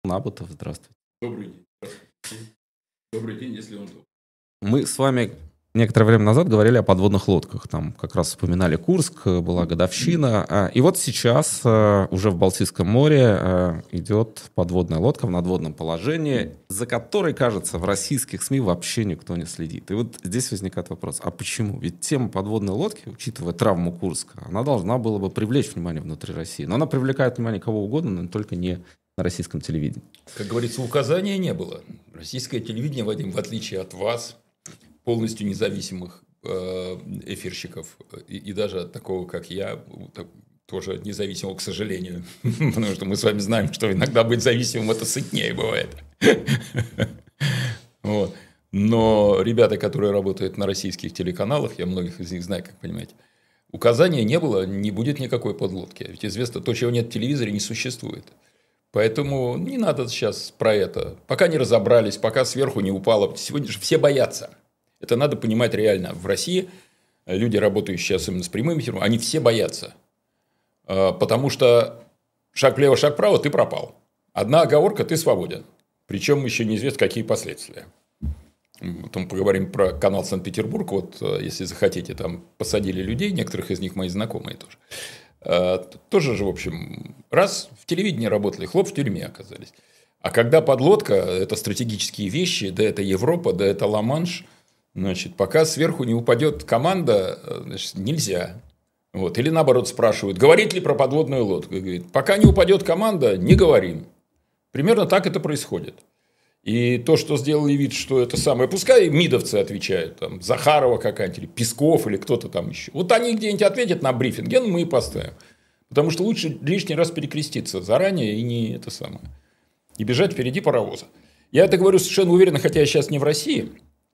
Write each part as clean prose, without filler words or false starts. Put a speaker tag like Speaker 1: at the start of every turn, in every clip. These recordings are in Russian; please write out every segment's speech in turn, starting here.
Speaker 1: Набутов, здравствуйте.
Speaker 2: Добрый день. Здравствуйте. Добрый день, если он добрый.
Speaker 1: Мы с вами некоторое время назад говорили о подводных лодках. Там как раз вспоминали Курск, была годовщина. И вот сейчас уже в Балтийском море идет подводная лодка в надводном положении, за которой, кажется, в российских СМИ вообще никто не следит. И вот здесь возникает вопрос, а почему? Ведь тема подводной лодки, учитывая травму Курска, она должна была бы привлечь внимание внутри России. Но она привлекает внимание кого угодно, но только не на российском телевидении.
Speaker 2: Как говорится, указания не было. Российское телевидение, Вадим, в отличие от вас, полностью независимых эфирщиков, и даже от такого, как я, тоже независимого, к сожалению. Потому что мы с вами знаем, что иногда быть зависимым – это сытнее бывает. Вот. Но ребята, которые работают на российских телеканалах, я многих из них знаю, как понимаете, указания не было, не будет никакой подлодки. Ведь известно, то, чего нет в телевизоре, не существует. Поэтому не надо сейчас про это. Пока не разобрались, пока сверху не упало. Сегодня же все боятся. Это надо понимать реально. В России люди, работающие особенно с прямым эфиром, они все боятся. Потому что шаг влево, шаг вправо, ты пропал. Одна оговорка, ты свободен. Причем еще неизвестно, какие последствия. Потом поговорим про канал Санкт-Петербург. Вот, если захотите, там посадили людей, некоторых из них мои знакомые тоже. Тоже же, в общем, раз в телевидении работали, хлоп, в тюрьме оказались. А когда подлодка, это стратегические вещи, да это Европа, да это Ла-Манш, значит, пока сверху не упадет команда, значит, нельзя. Вот. Или наоборот спрашивают, говорит ли про подводную лодку? Говорит, пока не упадет команда, не говорим. Примерно так это происходит. И то, что сделали вид, что это самое, пускай мидовцы отвечают, там, Захарова какая-нибудь, или Песков, или кто-то там еще. Вот они где-нибудь ответят на брифинге, мы и поставим. Потому что лучше лишний раз перекреститься заранее и не это самое. И бежать впереди паровоза. Я это говорю совершенно уверенно, хотя я сейчас не в России,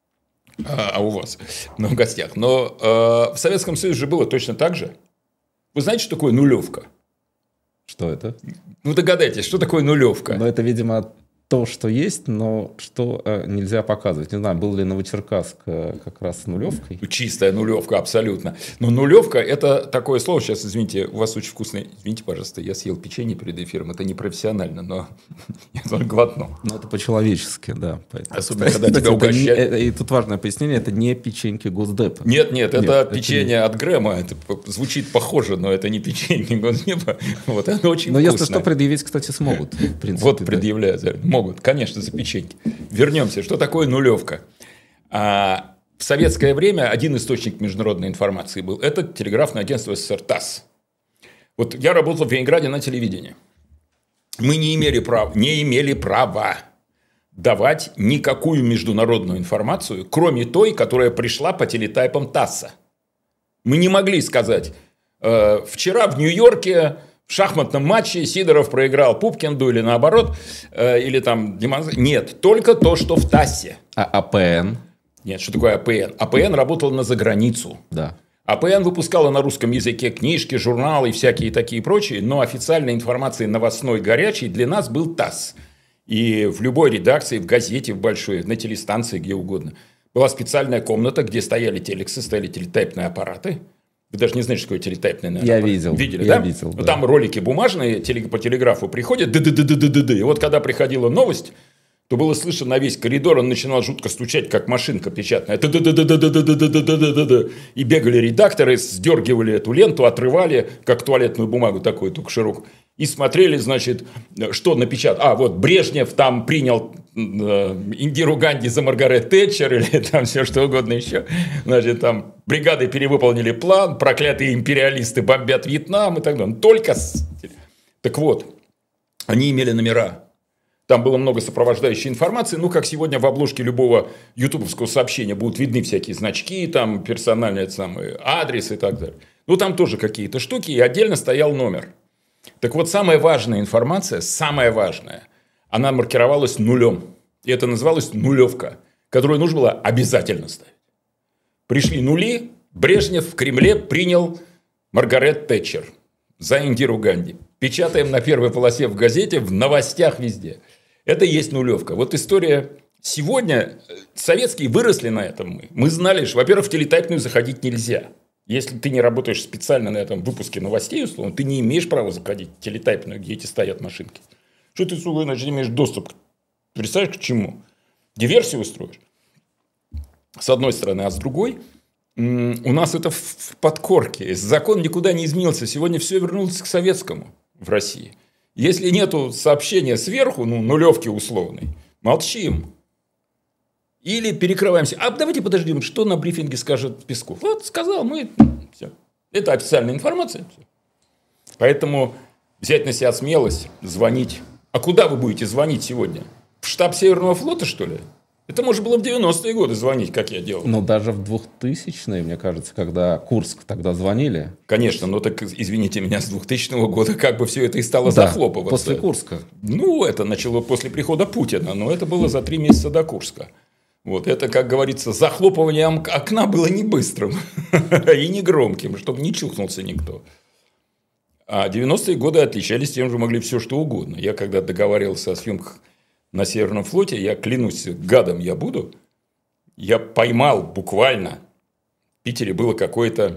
Speaker 2: а у вас, но в гостях. Но в Советском Союзе же было точно так же. Вы знаете, что такое нулевка?
Speaker 1: Что это?
Speaker 2: Ну, догадайтесь, что такое нулевка?
Speaker 1: Ну, это, видимо, то, что есть, но что нельзя показывать. Не знаю, был ли Новочеркасск как раз с нулевкой?
Speaker 2: Чистая нулевка, абсолютно. Но нулевка – это такое слово, сейчас, извините, у вас очень вкусное, извините, пожалуйста, я съел печенье перед эфиром, это не профессионально, но я только глотнул.
Speaker 1: Ну, это по-человечески, да. Поэтому.
Speaker 2: Особенно, когда тебя угощают.
Speaker 1: И тут важное пояснение, это не печеньки Госдепа.
Speaker 2: Нет, это печенье от Грэма, это звучит похоже, но это не печенье Госдепа, вот, оно очень
Speaker 1: но
Speaker 2: вкусное.
Speaker 1: Если что, предъявить, кстати, смогут. В принципе,
Speaker 2: вот предъявляют. Могут, конечно, за печеньки. Вернемся. Что такое нулевка? В советское время один источник международной информации был. Это телеграфное агентство СССР ТАСС. Вот я работал в Ленинграде на телевидении. Мы не имели права давать никакую международную информацию, кроме той, которая пришла по телетайпам ТАССа. Мы не могли сказать, вчера в Нью-Йорке в шахматном матче Сидоров проиграл Пупкинду или наоборот, или там... Нет, только то, что в ТАССе.
Speaker 1: А АПН?
Speaker 2: Нет, что такое АПН? АПН работал на заграницу.
Speaker 1: Да.
Speaker 2: АПН выпускала на русском языке книжки, журналы и всякие такие прочие, но официальной информацией новостной горячей для нас был ТАСС. И в любой редакции, в газете, в большой, на телестанции, где угодно, была специальная комната, где стояли телексы, стояли телетайпные аппараты. Вы даже не знаете, что такое телетайпный, наверное, аппарат.
Speaker 1: Видел.
Speaker 2: Видели,
Speaker 1: я
Speaker 2: да?
Speaker 1: Видел, да.
Speaker 2: Там ролики бумажные по телеграфу приходят, и вот когда приходила новость, то было слышно на весь коридор, он начинал жутко стучать, как машинка печатная. И бегали редакторы, сдергивали эту ленту, отрывали, как туалетную бумагу такую, только широкую. И смотрели, значит, что напечатал. Вот Брежнев там принял Индиру Ганди за Маргарет Тэтчер или там все что угодно еще. Значит, там бригады перевыполнили план, проклятые империалисты бомбят Вьетнам и так далее. Только... Так вот, они имели номера. Там было много сопровождающей информации. Ну, как сегодня в обложке любого ютубовского сообщения будут видны всякие значки, там персональный адрес и так далее. Ну, там тоже какие-то штуки, и отдельно стоял номер. Так вот, самая важная информация, самая важная, она маркировалась нулем. И это называлось нулевка, которую нужно было обязательно ставить. Пришли нули, Брежнев в Кремле принял Маргарет Тэтчер за Индиру Ганди. Печатаем на первой полосе в газете, в новостях везде. Это и есть нулевка. Вот история сегодня. Советские выросли на этом. Мы знали, что, во-первых, в телетайпную заходить нельзя. Если ты не работаешь специально на этом выпуске новостей, условно, ты не имеешь права заходить в телетайпную, где эти стоят машинки. Что ты, сука, иначе не имеешь доступ? Представляешь, к чему? Диверсию устроишь? С одной стороны. А с другой, у нас это в подкорке. Закон никуда не изменился. Сегодня все вернулось к советскому в России. Если нету сообщения сверху, нулевки условной, молчим. Или перекрываемся. А давайте подождем, что на брифинге скажет Песков. Вот сказал, мы... Все. Это официальная информация. Поэтому взять на себя смелость, звонить. А куда вы будете звонить сегодня? В штаб Северного флота, что ли? Это можно было в 90-е годы звонить, как я делал.
Speaker 1: Но даже в 2000-е, мне кажется, когда Курск тогда звонили.
Speaker 2: Конечно, но так, извините меня, с 2000 года как бы все это и стало захлопываться.
Speaker 1: После Курска.
Speaker 2: Это начало после прихода Путина, но это было за 3 месяца до Курска. Вот это, как говорится, захлопывание окна было не быстрым и не громким, чтобы не чухнулся никто. А 90-е годы отличались тем, что могли все что угодно. Я когда договаривался о съемках на Северном флоте, я клянусь, гадом я буду, я поймал буквально, в Питере было какое-то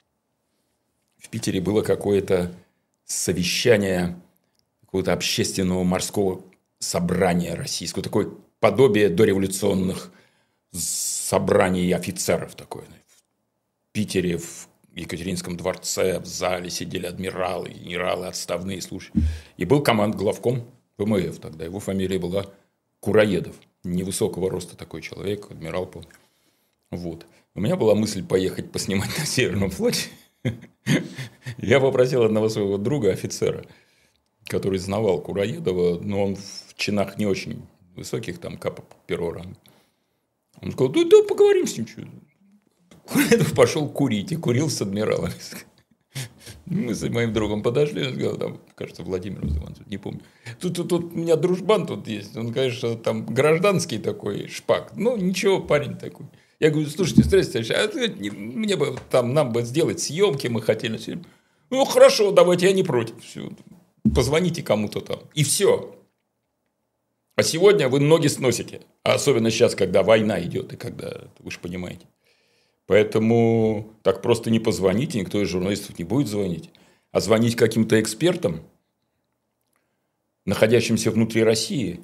Speaker 2: совещание какого-то общественного морского собрания российского, такое подобие дореволюционных собраний офицеров такое. В Питере, в Екатеринском дворце, в зале сидели адмиралы, генералы, отставные служащие. И был главком ВМФ тогда. Его фамилия была Кураедов. Невысокого роста такой человек, адмирал, помню. Вот. У меня была мысль поехать поснимать на Северном флоте. Я попросил одного своего друга, офицера, который знавал Кураедова, но он в чинах не очень высоких, там капа первого ранга. Он сказал, да поговорим с ним. Кураедов пошел курить и курил с адмиралом. Мы с моим другом подошли, он сказал, там, кажется, Владимир Иванович, не помню. Тут у меня дружбан тут есть. Он, конечно, там гражданский такой шпак. Ничего, парень такой. Я говорю, слушайте, здравствуйте, мне бы там, нам бы сделать съемки, мы хотели. Хорошо, давайте, я не против. Все. Позвоните кому-то там. И все. А сегодня вы ноги сносите. А особенно сейчас, когда война идет, и когда, вы же понимаете. Поэтому так просто не позвоните, никто из журналистов не будет звонить. А звонить каким-то экспертам, находящимся внутри России.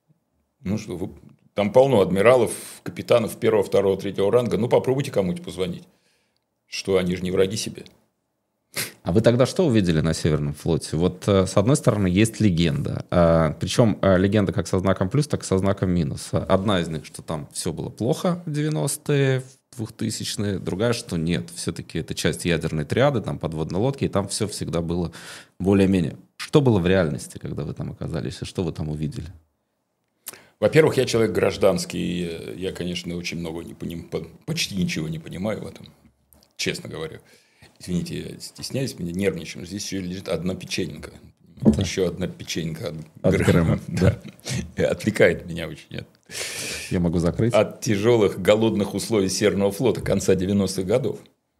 Speaker 2: Там полно адмиралов, капитанов 1, 2, 3 ранга. Попробуйте кому-нибудь позвонить. Что, они же не враги себе.
Speaker 1: А вы тогда что увидели на Северном флоте? Вот с одной стороны есть легенда. Причем легенда как со знаком плюс, так и со знаком минус. Одна из них, что там все было плохо в 90-е, 2000-е. Другая, что нет. Все-таки это часть ядерной триады, там подводные лодки, и там все всегда было более-менее. Что было в реальности, когда вы там оказались, и что вы там увидели?
Speaker 2: Во-первых, я человек гражданский. Я, конечно, очень много не понимаю, почти ничего не понимаю в этом, честно говоря. Извините, я стесняюсь, меня нервничаю. Здесь еще лежит одна печенька. Да. Еще одна печенька от Грэма. Да. Отвлекает меня очень.
Speaker 1: Я могу закрыть.
Speaker 2: От тяжелых голодных условий Северного флота конца 90-х годов.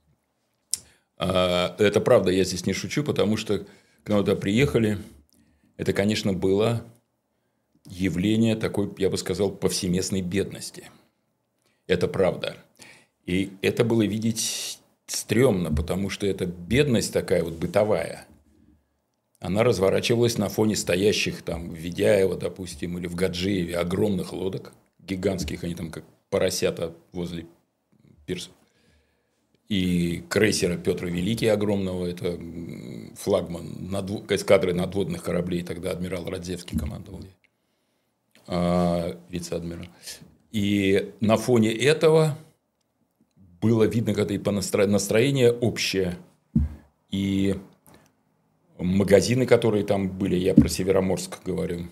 Speaker 2: Это правда, я здесь не шучу, потому что когда туда приехали, это, конечно, было явление такой, я бы сказал, повсеместной бедности. Это правда. И это было видеть стрёмно, потому что эта бедность такая вот бытовая, она разворачивалась на фоне стоящих там в Ведяево, допустим, или в Гаджиеве огромных лодок, гигантских, они там как поросята возле пирсов. И крейсера Петра Великий огромного, это флагман эскадры надводных кораблей, тогда адмирал Радзевский командовал, вице-адмирал. И на фоне этого было видно, когда и по настроение общее. И магазины, которые там были, я про Североморск говорю,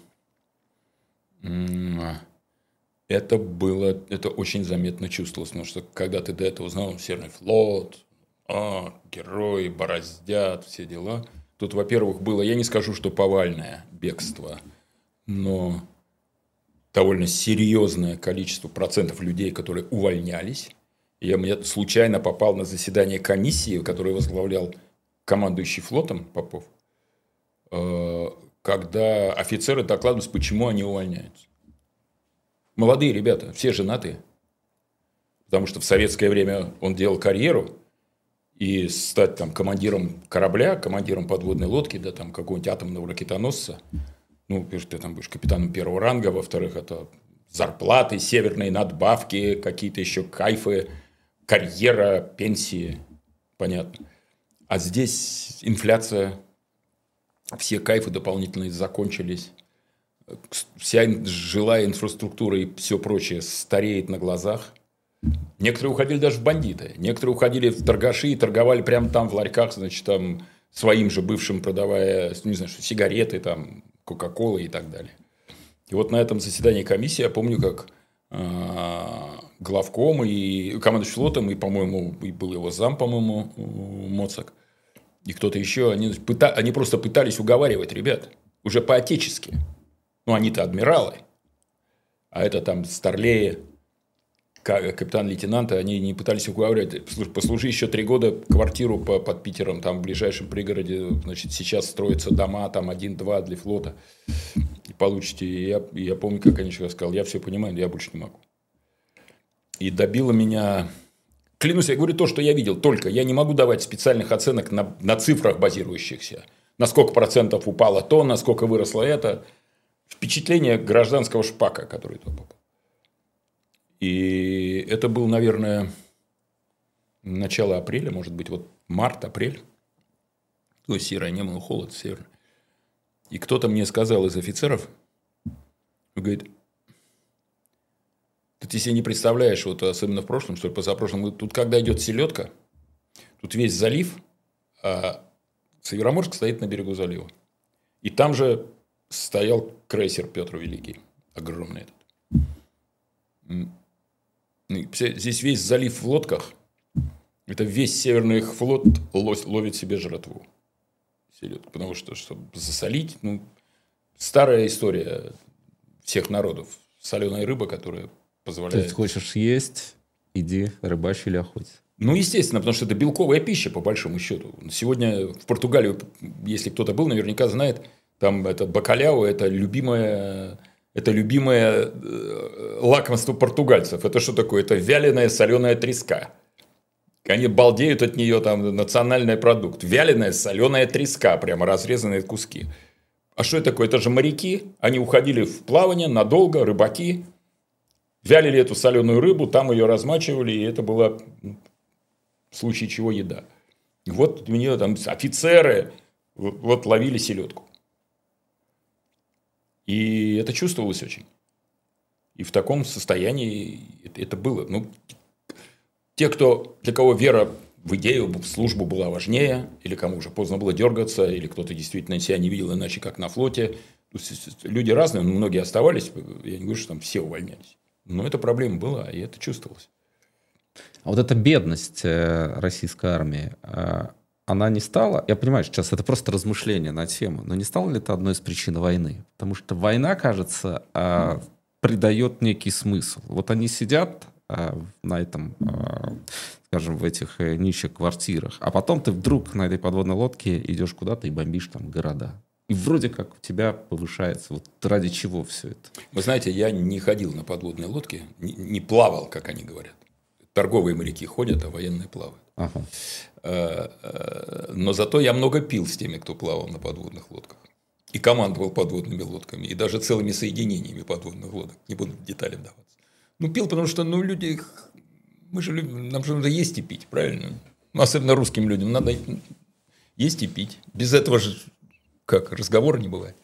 Speaker 2: это очень заметно чувствовалось. Потому что когда ты до этого знал Северный флот, герои бороздят, все дела. Тут, во-первых, было, я не скажу, что повальное бегство, но довольно серьезное количество процентов людей, которые увольнялись. Я случайно попал на заседание комиссии, которую возглавлял командующий флотом Попов, когда офицеры докладывают, почему они увольняются. Молодые ребята, все женатые. Потому что в советское время он делал карьеру, и стать там командиром корабля, командиром подводной лодки, да, там какого-нибудь атомного ракетоносца, Ну, ты там будешь капитаном первого ранга, во-вторых, это зарплаты, северные надбавки, какие-то еще кайфы, карьера, пенсии, понятно. А здесь инфляция, все кайфы дополнительные закончились, вся жилая инфраструктура и все прочее стареет на глазах. Некоторые уходили даже в бандиты, некоторые уходили в торгаши и торговали прямо там в ларьках, значит, там своим же бывшим продавая, не знаю, сигареты, там, кока-колы и так далее. И вот на этом заседании комиссии я помню, как главком и командующий флотом, и, по-моему, и был его зам, по-моему, Моцак, и кто-то еще, они просто пытались уговаривать ребят, уже по-отечески. Ну, они-то адмиралы, а это там старлеи, капитан-лейтенанты, они не пытались уговаривать, послужи еще 3 года квартиру под Питером, там в ближайшем пригороде, значит, сейчас строятся дома, там 1-2 для флота, и получите. И я помню, как они еще сказал, я все понимаю, но я больше не могу. И добило меня, клянусь, я говорю то, что я видел, только я не могу давать специальных оценок на цифрах базирующихся, на сколько процентов упало то, на сколько выросло это, впечатление гражданского шпака, который туда попал. И это был, наверное, начало апреля, может быть, вот март, апрель. То есть серое небо, холод северный. И кто-то мне сказал из офицеров, говорит, ты себе не представляешь, вот особенно в прошлом, что ли, позапрошлом, тут когда идет селедка, тут весь залив, а Североморск стоит на берегу залива. И там же стоял крейсер Петр Великий, огромный этот. Здесь весь залив в лодках. Это весь северный флот ловит себе жратву. Потому что, чтобы засолить, старая история всех народов. Соленая рыба, которая позволяет...
Speaker 1: То есть, хочешь есть, иди рыбачь или охотись.
Speaker 2: Ну, естественно, потому что это белковая пища, по большому счету. Сегодня в Португалию, если кто-то был, наверняка знает, там это бакаляо, это любимое лакомство португальцев. Это что такое? Это вяленая соленая треска. Они балдеют от нее, там, национальный продукт. Вяленая соленая треска, прямо разрезанные куски. А что это такое? Это же моряки. Они уходили в плавание надолго, рыбаки. Вялили эту соленую рыбу, там ее размачивали, и это была, в случае чего, еда. И вот у меня там офицеры вот ловили селедку. И это чувствовалось очень. И в таком состоянии это было. Те, для кого вера в идею, в службу была важнее, или кому уже поздно было дергаться, или кто-то действительно себя не видел иначе, как на флоте. Люди разные, но многие оставались. Я не говорю, что там все увольнялись. Но эта проблема была, и это чувствовалось.
Speaker 1: А вот эта бедность российской армии, она не стала, я понимаю, сейчас это просто размышление на тему, но не стала ли это одной из причин войны? Потому что война, кажется, придает некий смысл. Вот они сидят на этом, скажем, в этих нищих квартирах, а потом ты вдруг на этой подводной лодке идешь куда-то и бомбишь там города. И вроде как у тебя повышается. Вот ради чего все это?
Speaker 2: Вы знаете, я не ходил на подводной лодке, не плавал, как они говорят. Торговые моряки ходят, а военные плавают.
Speaker 1: Ага.
Speaker 2: Но зато я много пил с теми, кто плавал на подводных лодках. И командовал подводными лодками. И даже целыми соединениями подводных лодок. Не буду в детали вдаваться. Пил, потому что, люди... Мы же любим... Нам же надо есть и пить, правильно? Особенно русским людям. Надо есть и пить. Без этого же... разговора не бывает.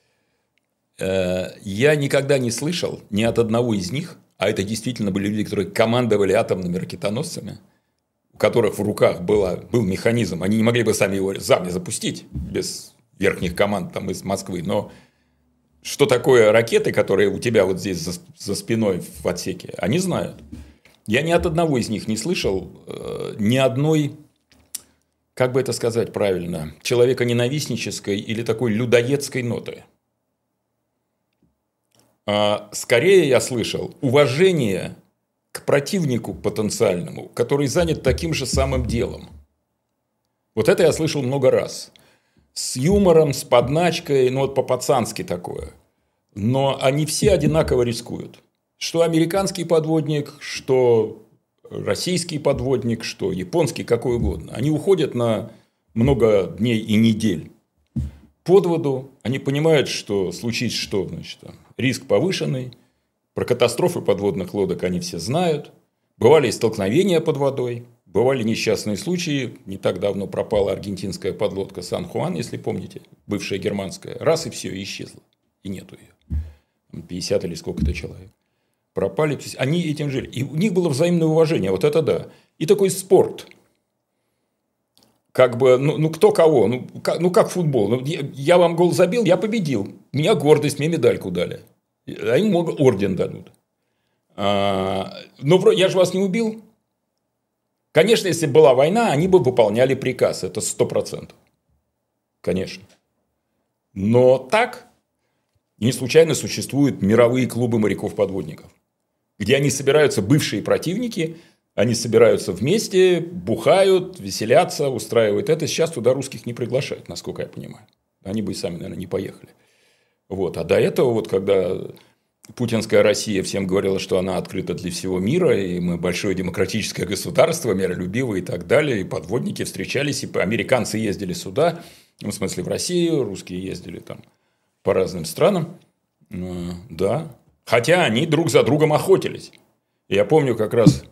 Speaker 2: Я никогда не слышал ни от одного из них, а это действительно были люди, которые командовали атомными ракетоносцами, у которых в руках был механизм. Они не могли бы сами его запустить без верхних команд там, из Москвы. Но что такое ракеты, которые у тебя вот здесь за спиной в отсеке, они знают. Я ни от одного из них не слышал ни одной, как бы это сказать правильно, человеконенавистнической или такой людоедской ноты. Скорее я слышал уважение к противнику потенциальному, который занят таким же самым делом. Вот это я слышал много раз. С юмором, с подначкой, по-пацански такое. Но они все одинаково рискуют. Что американский подводник, что российский подводник, что японский, какой угодно. Они уходят на много дней и недель. под воду, они понимают, что случится что, значит, там, риск повышенный, про катастрофы подводных лодок они все знают, бывали и столкновения под водой, бывали несчастные случаи, не так давно пропала аргентинская подлодка Сан-Хуан, если помните, бывшая германская, раз и все, исчезла, и нету ее, 50 или сколько-то человек. Пропали, они этим жили, и у них было взаимное уважение, вот это да, и такой спорт. Как бы, кто кого, как футбол. Я вам гол забил, я победил. У меня гордость, мне медальку дали. А им орден дадут. Но я же вас не убил. Конечно, если бы была война, они бы выполняли приказ. Это 100%. Конечно. Но так, не случайно существуют мировые клубы моряков-подводников, где они собираются, бывшие противники. Они собираются вместе, бухают, веселятся, устраивают это. Сейчас туда русских не приглашают, насколько я понимаю. Они бы и сами, наверное, не поехали. Вот. А до этого, вот, когда путинская Россия всем говорила, что она открыта для всего мира, и мы большое демократическое государство, миролюбивое и так далее, и подводники встречались, и американцы ездили сюда, в смысле в Россию, русские ездили там по разным странам. Да. Хотя они друг за другом охотились. Я помню как раз...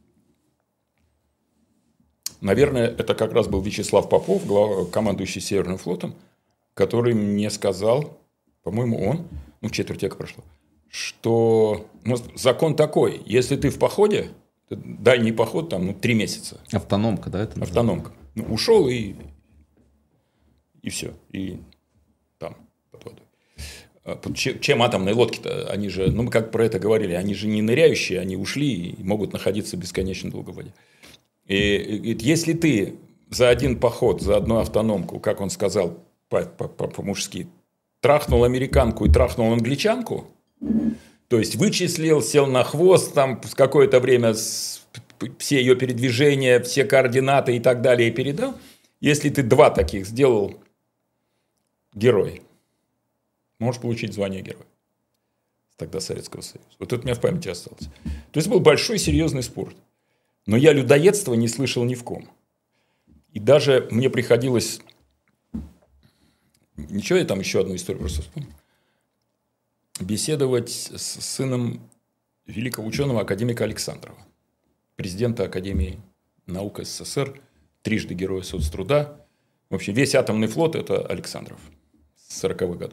Speaker 2: Наверное, это как раз был Вячеслав Попов, командующий Северным флотом, который мне сказал, по-моему, четверть века прошло, что закон такой, если ты в походе, дальний поход, 3 месяца.
Speaker 1: Автономка, да? Это
Speaker 2: автономка. Ушел и все. И там, под водой. Чем атомные лодки-то? Они же, мы как про это говорили, они же не ныряющие, они ушли и могут находиться бесконечно долго в воде. И если ты за один поход, за одну автономку, как он сказал по-мужски, трахнул американку и трахнул англичанку, то есть вычислил, сел на хвост, там в какое-то время все ее передвижения, все координаты и так далее передал, если ты 2 таких сделал, герой, можешь получить звание героя. Тогда Советского Союза. Вот это у меня в памяти осталось. То есть был большой серьезный спорт. Но я людоедства не слышал ни в ком. И даже мне приходилось... Ничего, я там еще одну историю просто вспомню. Беседовать с сыном великого ученого академика Александрова, президента Академии наук СССР, 3-жды Героя соцтруда. Вообще весь атомный флот – это Александров с 40-х годов.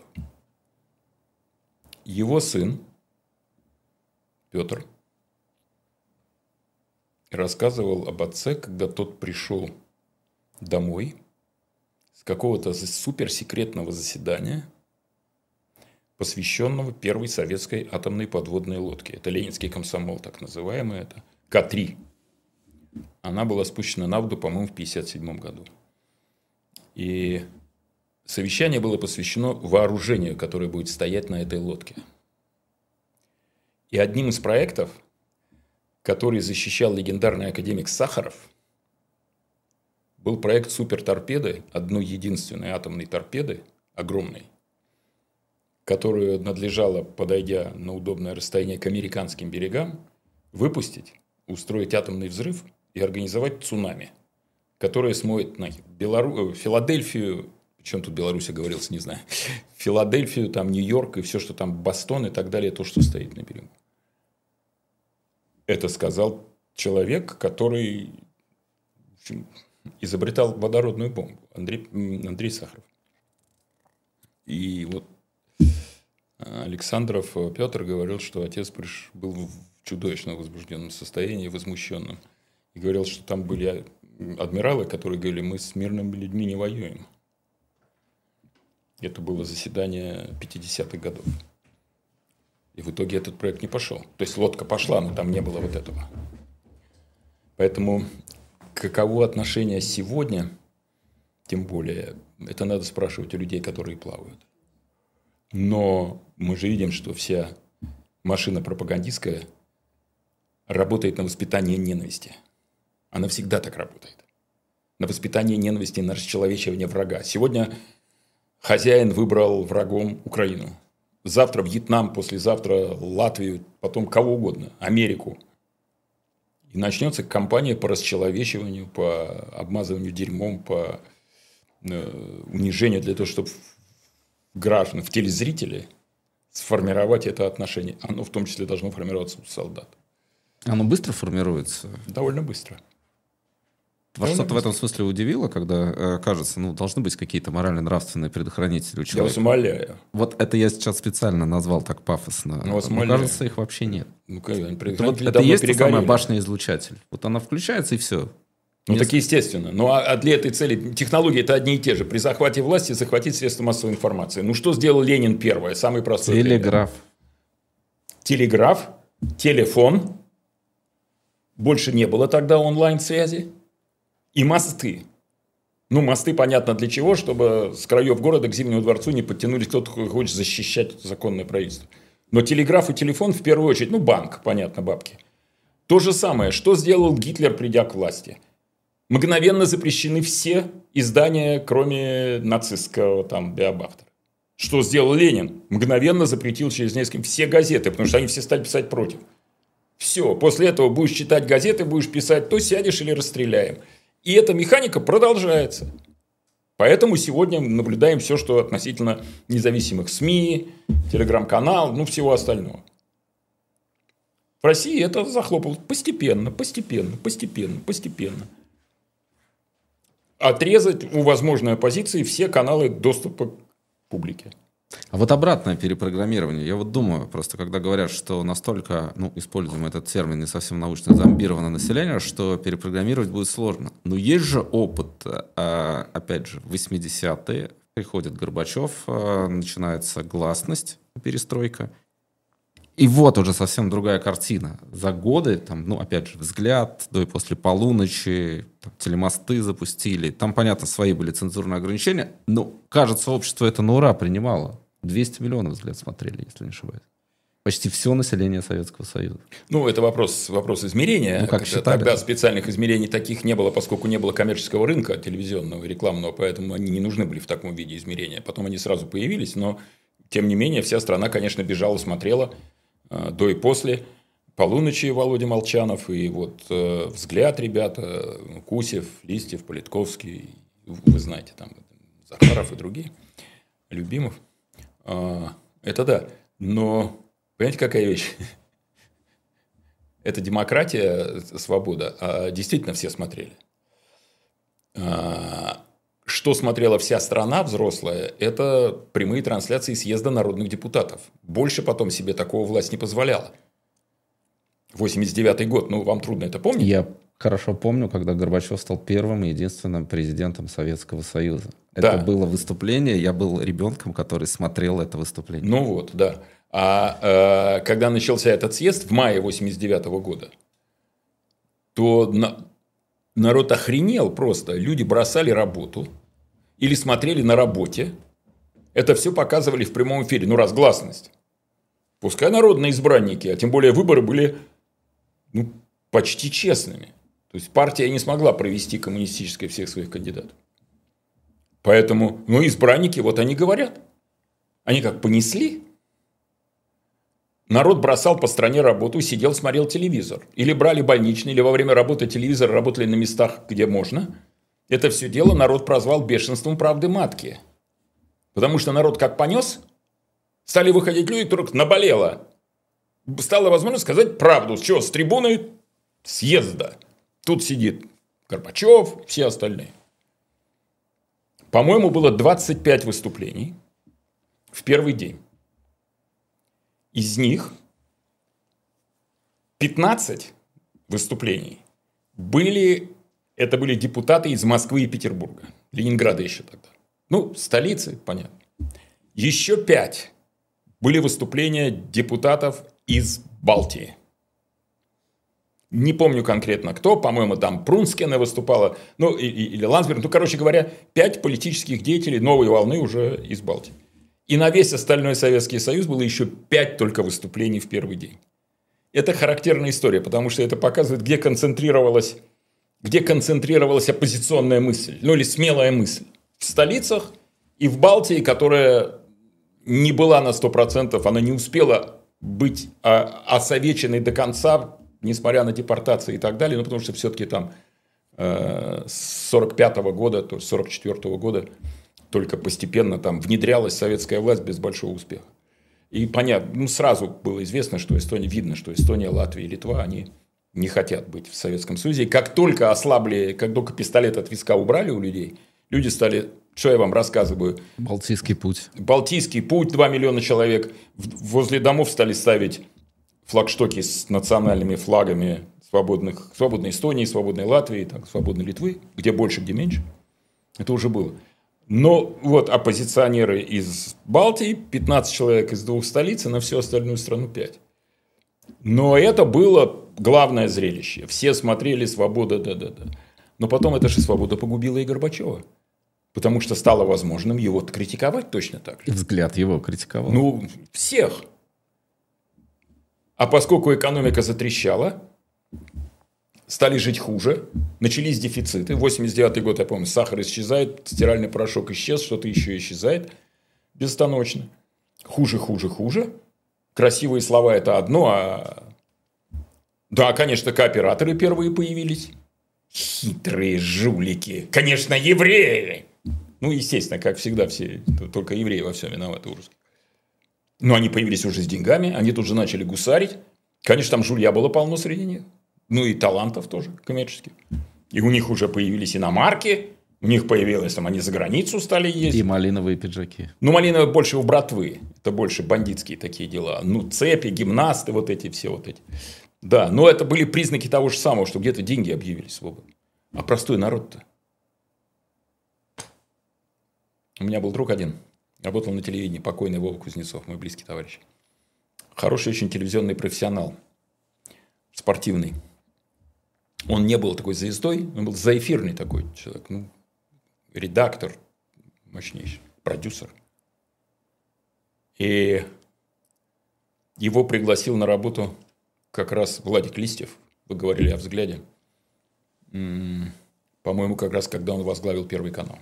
Speaker 2: Его сын Петр рассказывал об отце, когда тот пришел домой с какого-то суперсекретного заседания, посвященного первой советской атомной подводной лодке. Это Ленинский комсомол, так называемый, это К-3. Она была спущена на воду, по-моему, в 1957 году. И совещание было посвящено вооружению, которое будет стоять на этой лодке. И одним из проектов, который защищал легендарный академик Сахаров, был проект суперторпеды, одной единственной атомной торпеды, огромной, которую надлежало, подойдя на удобное расстояние к американским берегам, выпустить, устроить атомный взрыв и организовать цунами, которое смоет нахер Филадельфию, о чем тут Беларусь оговорился, не знаю, Филадельфию, там Нью-Йорк и все, что там, Бостон и так далее, то, что стоит на берегу. Это сказал человек, который изобретал водородную бомбу, Андрей Сахаров. И вот Александров Петр говорил, что отец был в чудовищно возбужденном состоянии, возмущенном. И говорил, что там были адмиралы, которые говорили, мы с мирными людьми не воюем. Это было заседание 50-х годов. И в итоге этот проект не пошел. То есть лодка пошла, но там не было вот этого. Поэтому каково отношение сегодня, тем более, это надо спрашивать у людей, которые плавают. Но мы же видим, что вся машина пропагандистская работает на воспитание ненависти. Она всегда так работает. На воспитание ненависти, на расчеловечивание врага. Сегодня хозяин выбрал врагом Украину. Завтра Вьетнам, послезавтра Латвию, потом кого угодно, Америку. И начнется кампания по расчеловечиванию, по обмазыванию дерьмом, по унижению для того, чтобы граждан, в телезрителей сформировать это отношение. Оно в том числе должно формироваться у солдат.
Speaker 1: Оно быстро формируется?
Speaker 2: Довольно быстро.
Speaker 1: Вас что-то в этом смысле удивило, когда, кажется, должны быть какие-то морально-нравственные предохранители у человека?
Speaker 2: Я вас умоляю.
Speaker 1: Вот это я сейчас специально назвал так пафосно. Но кажется, их вообще нет.
Speaker 2: Вот
Speaker 1: это и есть та самая башня-излучатель. Вот она включается, и все.
Speaker 2: Так естественно. А для этой цели технологии-то одни и те же. При захвате власти захватить средства массовой информации. Что сделал Ленин первое? Самый простой.
Speaker 1: Телеграф.
Speaker 2: Телеграф, телефон. Больше не было тогда онлайн-связи. И мосты. Мосты, понятно, для чего, чтобы с краев города к Зимнему дворцу не подтянулись кто-то, кто хочет защищать законное правительство. Но телеграф и телефон в первую очередь, банк, понятно, бабки. То же самое, что сделал Гитлер, придя к власти. Мгновенно запрещены все издания, кроме нацистского Биобахтера. Что сделал Ленин? Мгновенно запретил через несколько все газеты, потому что они все стали писать против. Все, после этого будешь читать газеты, будешь писать, то сядешь или расстреляем. И эта механика продолжается. Поэтому сегодня наблюдаем все, что относительно независимых СМИ, телеграм-канал, всего остального. В России это захлопывалось постепенно. Отрезать у возможной оппозиции все каналы доступа к публике.
Speaker 1: А вот обратное перепрограммирование. Я думаю, просто когда говорят, что настолько, используем этот термин не совсем научно, зомбировано население, что перепрограммировать будет сложно. Но есть же опыт, опять же, в 80-е приходит Горбачев, начинается гласность, перестройка. И вот уже совсем другая картина. За годы, опять же, «Взгляд», до и после полуночи, телемосты запустили. Там, понятно, свои были цензурные ограничения. Но, кажется, общество это на ура принимало. 200 миллионов «Взгляд» смотрели, если не ошибаюсь. Почти все население Советского Союза.
Speaker 2: Это вопрос измерения.
Speaker 1: Как считали?
Speaker 2: Тогда специальных измерений таких не было, поскольку не было коммерческого рынка телевизионного, рекламного, поэтому они не нужны были в таком виде измерения. Потом они сразу появились, но, тем не менее, вся страна, конечно, бежала, смотрела до и после полуночи Володя Молчанов, и «Взгляд», ребята, Кусев, Листьев, Политковский, вы знаете, Захаров и другие, Любимов. Это да. Но, понимаете, какая вещь? Это демократия, свобода, а действительно все смотрели. Что смотрела вся страна взрослая, это прямые трансляции съезда народных депутатов. Больше потом себе такого власть не позволяла. 89-й год, вам трудно это помнить?
Speaker 1: Я хорошо помню, когда Горбачев стал первым и единственным президентом Советского Союза.
Speaker 2: Да.
Speaker 1: Это было выступление, я был ребенком, который смотрел это выступление.
Speaker 2: Да. А когда начался этот съезд в мае 89-го года, то народ охренел просто. Люди бросали работу или смотрели на работе. Это все показывали в прямом эфире. Разгласность. Пускай народные избранники, а тем более выборы были почти честными. То есть партия не смогла провести коммунистической всех своих кандидатов. Поэтому, избранники, они говорят. Они как понесли. Народ бросал по стране работу, сидел, смотрел телевизор. Или брали больничный, или во время работы телевизора работали на местах, где можно. Это все дело народ прозвал бешенством правды матки. Потому что народ как понес, стали выходить люди, которых наболело. Стала возможность сказать правду. С трибуны съезда. Тут сидит Горбачев, все остальные. По-моему, было 25 выступлений в первый день. Из них 15 выступлений это были депутаты из Москвы и Петербурга. Ленинграда еще тогда. Столицы, понятно. Еще 5 были выступления депутатов из Балтии. Не помню конкретно кто, по-моему, там Прунскина выступала, или Ландсберг. 5 политических деятелей новой волны уже из Балтии. И на весь остальной Советский Союз было еще 5 только выступлений в первый день. Это характерная история, потому что это показывает, где концентрировалась оппозиционная мысль, или смелая мысль. В столицах и в Балтии, которая не была на 100%, она не успела быть осовеченной до конца, несмотря на депортации и так далее, потому что все-таки там с 1945 года, то есть 1944 года только постепенно там внедрялась советская власть без большого успеха. И понятно, сразу было известно, что видно, что Эстония, Латвия и Литва, они не хотят быть в Советском Союзе. И как только ослабли, как только пистолет от виска убрали у людей, люди стали, что я вам рассказываю?
Speaker 1: Балтийский путь.
Speaker 2: Балтийский путь, 2 миллиона человек. Возле домов стали ставить флагштоки с национальными флагами свободной Эстонии, свободной Латвии, так, свободной Литвы, где больше, где меньше. Это уже было. Но вот оппозиционеры из Балтии, 15 человек из 2 столиц, и на всю остальную страну 5. Но это было главное зрелище. Все смотрели «Свобода», да-да-да. Но потом эта же свобода погубила и Горбачева. Потому что стало возможным его критиковать точно так же.
Speaker 1: И взгляд его критиковал.
Speaker 2: Ну, всех. А поскольку экономика затрещала, стали жить хуже, начались дефициты. 89-й год, я помню, сахар исчезает, стиральный порошок исчез, что-то еще исчезает безостановочно. Хуже, хуже, хуже. Красивые слова – это одно, Да, конечно, кооператоры первые появились. Хитрые жулики. Конечно, евреи. Ну, естественно, как всегда, все, только евреи во всем виноваты у русских. Но они появились уже с деньгами, они тут же начали гусарить. Конечно, там жулья было полно среди них. Ну, и талантов тоже коммерческих. И у них уже появились иномарки, у них появилось, там, они за границу стали ездить.
Speaker 1: И малиновые пиджаки.
Speaker 2: Ну, малиновые больше у братвы. Это больше бандитские такие дела. Ну, цепи, гимнасты, вот эти все вот эти. Да, но это были признаки того же самого, что где-то деньги объявились свободны. А простой народ-то. У меня был друг один, работал на телевидении, покойный Вова Кузнецов, мой близкий товарищ. Хороший очень телевизионный профессионал, спортивный. Он не был такой звездой, он был заэфирный такой человек. Ну, редактор мощнейший, продюсер. И его пригласил на работу как раз Владик Листьев. Вы говорили о «Взгляде». По-моему, как раз когда он возглавил Первый канал.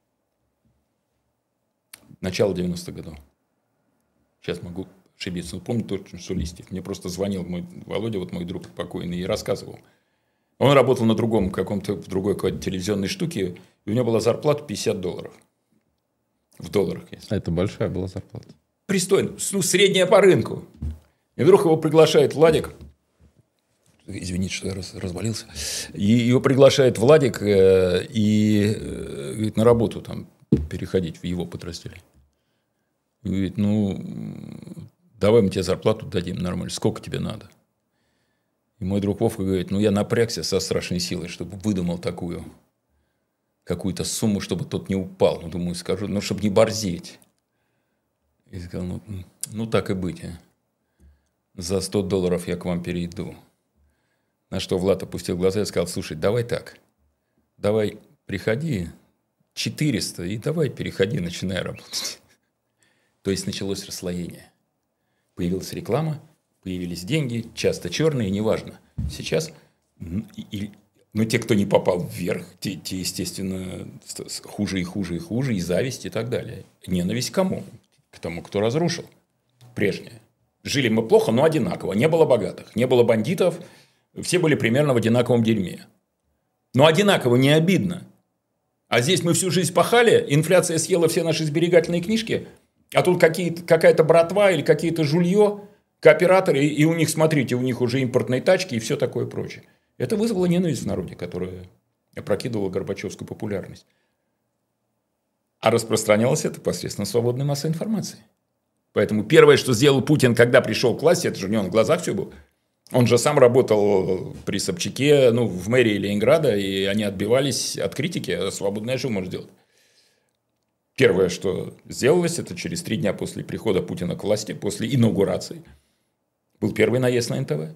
Speaker 2: Начало 90-х годов. Сейчас могу ошибиться. Но помню точно, что Листьев. Мне просто звонил мой Володя, вот мой друг покойный, и рассказывал. Он работал на другом, в другой какой-то телевизионной штуке, и у него была зарплата $50. В долларах. Если.
Speaker 1: Это большая была зарплата.
Speaker 2: Пристойно. Ну, средняя по рынку. И вдруг его приглашает Владик. Извините, что я развалился. И его приглашает Владик и говорит, на работу там переходить в его подразделение. И говорит, ну, давай мы тебе зарплату дадим нормально. Сколько тебе надо? И мой друг Вовка говорит, ну, я напрягся со страшной силой, чтобы выдумал какую-то сумму, чтобы тот не упал. Ну, думаю, скажу, ну, чтобы не борзеть. И сказал, ну, так и быть. За $100 я к вам перейду. На что Влад опустил глаза и сказал, слушай, давай так. Давай приходи, 400, и давай переходи, начинай работать. То есть, началось расслоение. Появилась реклама, появились деньги, часто черные, неважно. Сейчас, те, кто не попал вверх, те, естественно, хуже и хуже и хуже, и зависть и так далее. Ненависть к кому? К тому, кто разрушил прежнее. Жили мы плохо, но одинаково. Не было богатых, не было бандитов, все были примерно в одинаковом дерьме. Но одинаково не обидно. А здесь мы всю жизнь пахали, инфляция съела все наши сберегательные книжки, а тут какая-то братва или какие-то жулье, кооператоры, и у них, смотрите, у них уже импортные тачки и все такое прочее. Это вызвало ненависть в народе, которая опрокидывала горбачевскую популярность. А распространялось это посредством свободной массы информации. Поэтому первое, что сделал Путин, когда пришел к власти, это же у него на глазах все было. Он же сам работал при Собчаке, в мэрии Ленинграда, и они отбивались от критики, а свободное что может делать? Первое, что сделалось, это через 3 дня после прихода Путина к власти, после инаугурации, был первый наезд на НТВ.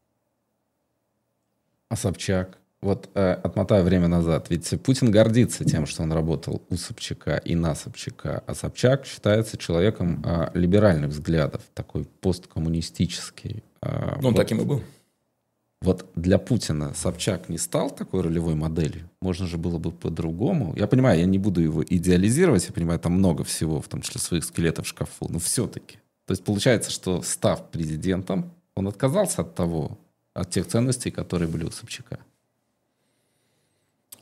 Speaker 1: А Собчак? Вот отмотаю время назад. Ведь Путин гордится тем, что он работал у Собчака и на Собчака. А Собчак считается человеком либеральных взглядов, такой посткоммунистический.
Speaker 2: Он таким и был.
Speaker 1: Вот для Путина Собчак не стал такой ролевой моделью? Можно же было бы по-другому. Я понимаю, я не буду его идеализировать. Я понимаю, там много всего, в том числе своих скелетов в шкафу. Но все-таки. То есть получается, что став президентом, он отказался от тех ценностей, которые были у Собчака.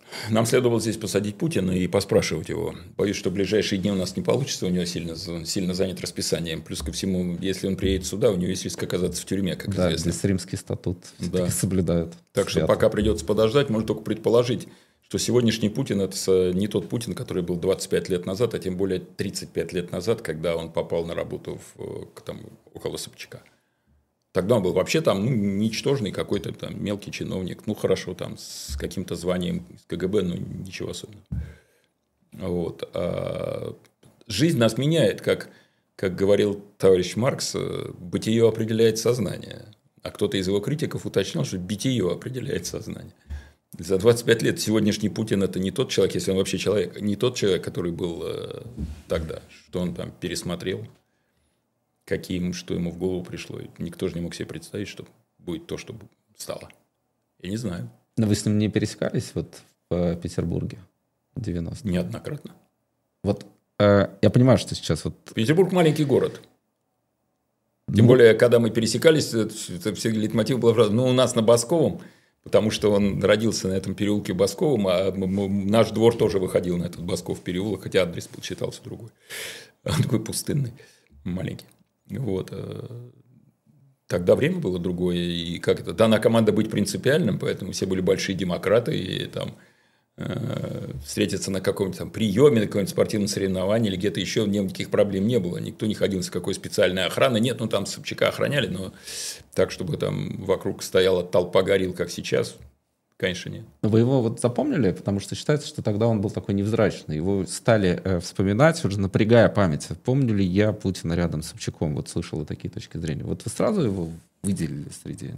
Speaker 2: Нам следовало здесь посадить Путина и поспрашивать его. Боюсь, что в ближайшие дни у нас не получится, у него сильно занят расписанием. Плюс ко всему, если он приедет сюда, у него есть риск оказаться в тюрьме, как
Speaker 1: Да,
Speaker 2: известно.
Speaker 1: здесь римский статут
Speaker 2: Да.
Speaker 1: соблюдают.
Speaker 2: Так что пока придется подождать, можно только предположить, что сегодняшний Путин – это не тот Путин, который был 25 лет назад, а тем более 35 лет назад, когда он попал на работу около Собчака. Тогда он был вообще там ничтожный какой-то там мелкий чиновник. Ну, хорошо, там с каким-то званием из КГБ, но ничего особенного. Вот. А жизнь нас меняет, как говорил товарищ Маркс, бытие определяет сознание. А кто-то из его критиков уточнил, что битие определяет сознание. За 25 лет сегодняшний Путин – это не тот человек, если он вообще человек, не тот человек, который был тогда, что он там пересмотрел. Что ему в голову пришло. Никто же не мог себе представить, что будет то, что стало. Я не знаю.
Speaker 1: Но вы с ним не пересекались вот в Петербурге в 90-е?
Speaker 2: Неоднократно.
Speaker 1: Вот я понимаю, что сейчас вот...
Speaker 2: Петербург – маленький город. Тем более, когда мы пересекались, это все лейтмотив был фраза, у нас на Басковом, потому что он родился на этом переулке Басковом, а наш двор тоже выходил на этот Басков переулок, хотя адрес считался другой. Он такой пустынный, маленький. Вот. Тогда время было другое. И как это? Дана команда быть принципиальным, поэтому все были большие демократы. И там встретиться на каком-нибудь там приеме, на каком-нибудь спортивном соревновании или где-то еще, никаких проблем не было. Никто не ходил с какой специальной охраной. Нет, там Собчака охраняли, но так, чтобы там вокруг стояла толпа горилл, как сейчас, конечно, нет.
Speaker 1: Вы его вот запомнили? Потому что считается, что тогда он был такой невзрачный. Его стали вспоминать, уже напрягая память. Помню ли я Путина рядом с Собчаком? Вот слышал такие точки зрения. Вот вы сразу его выделили среди...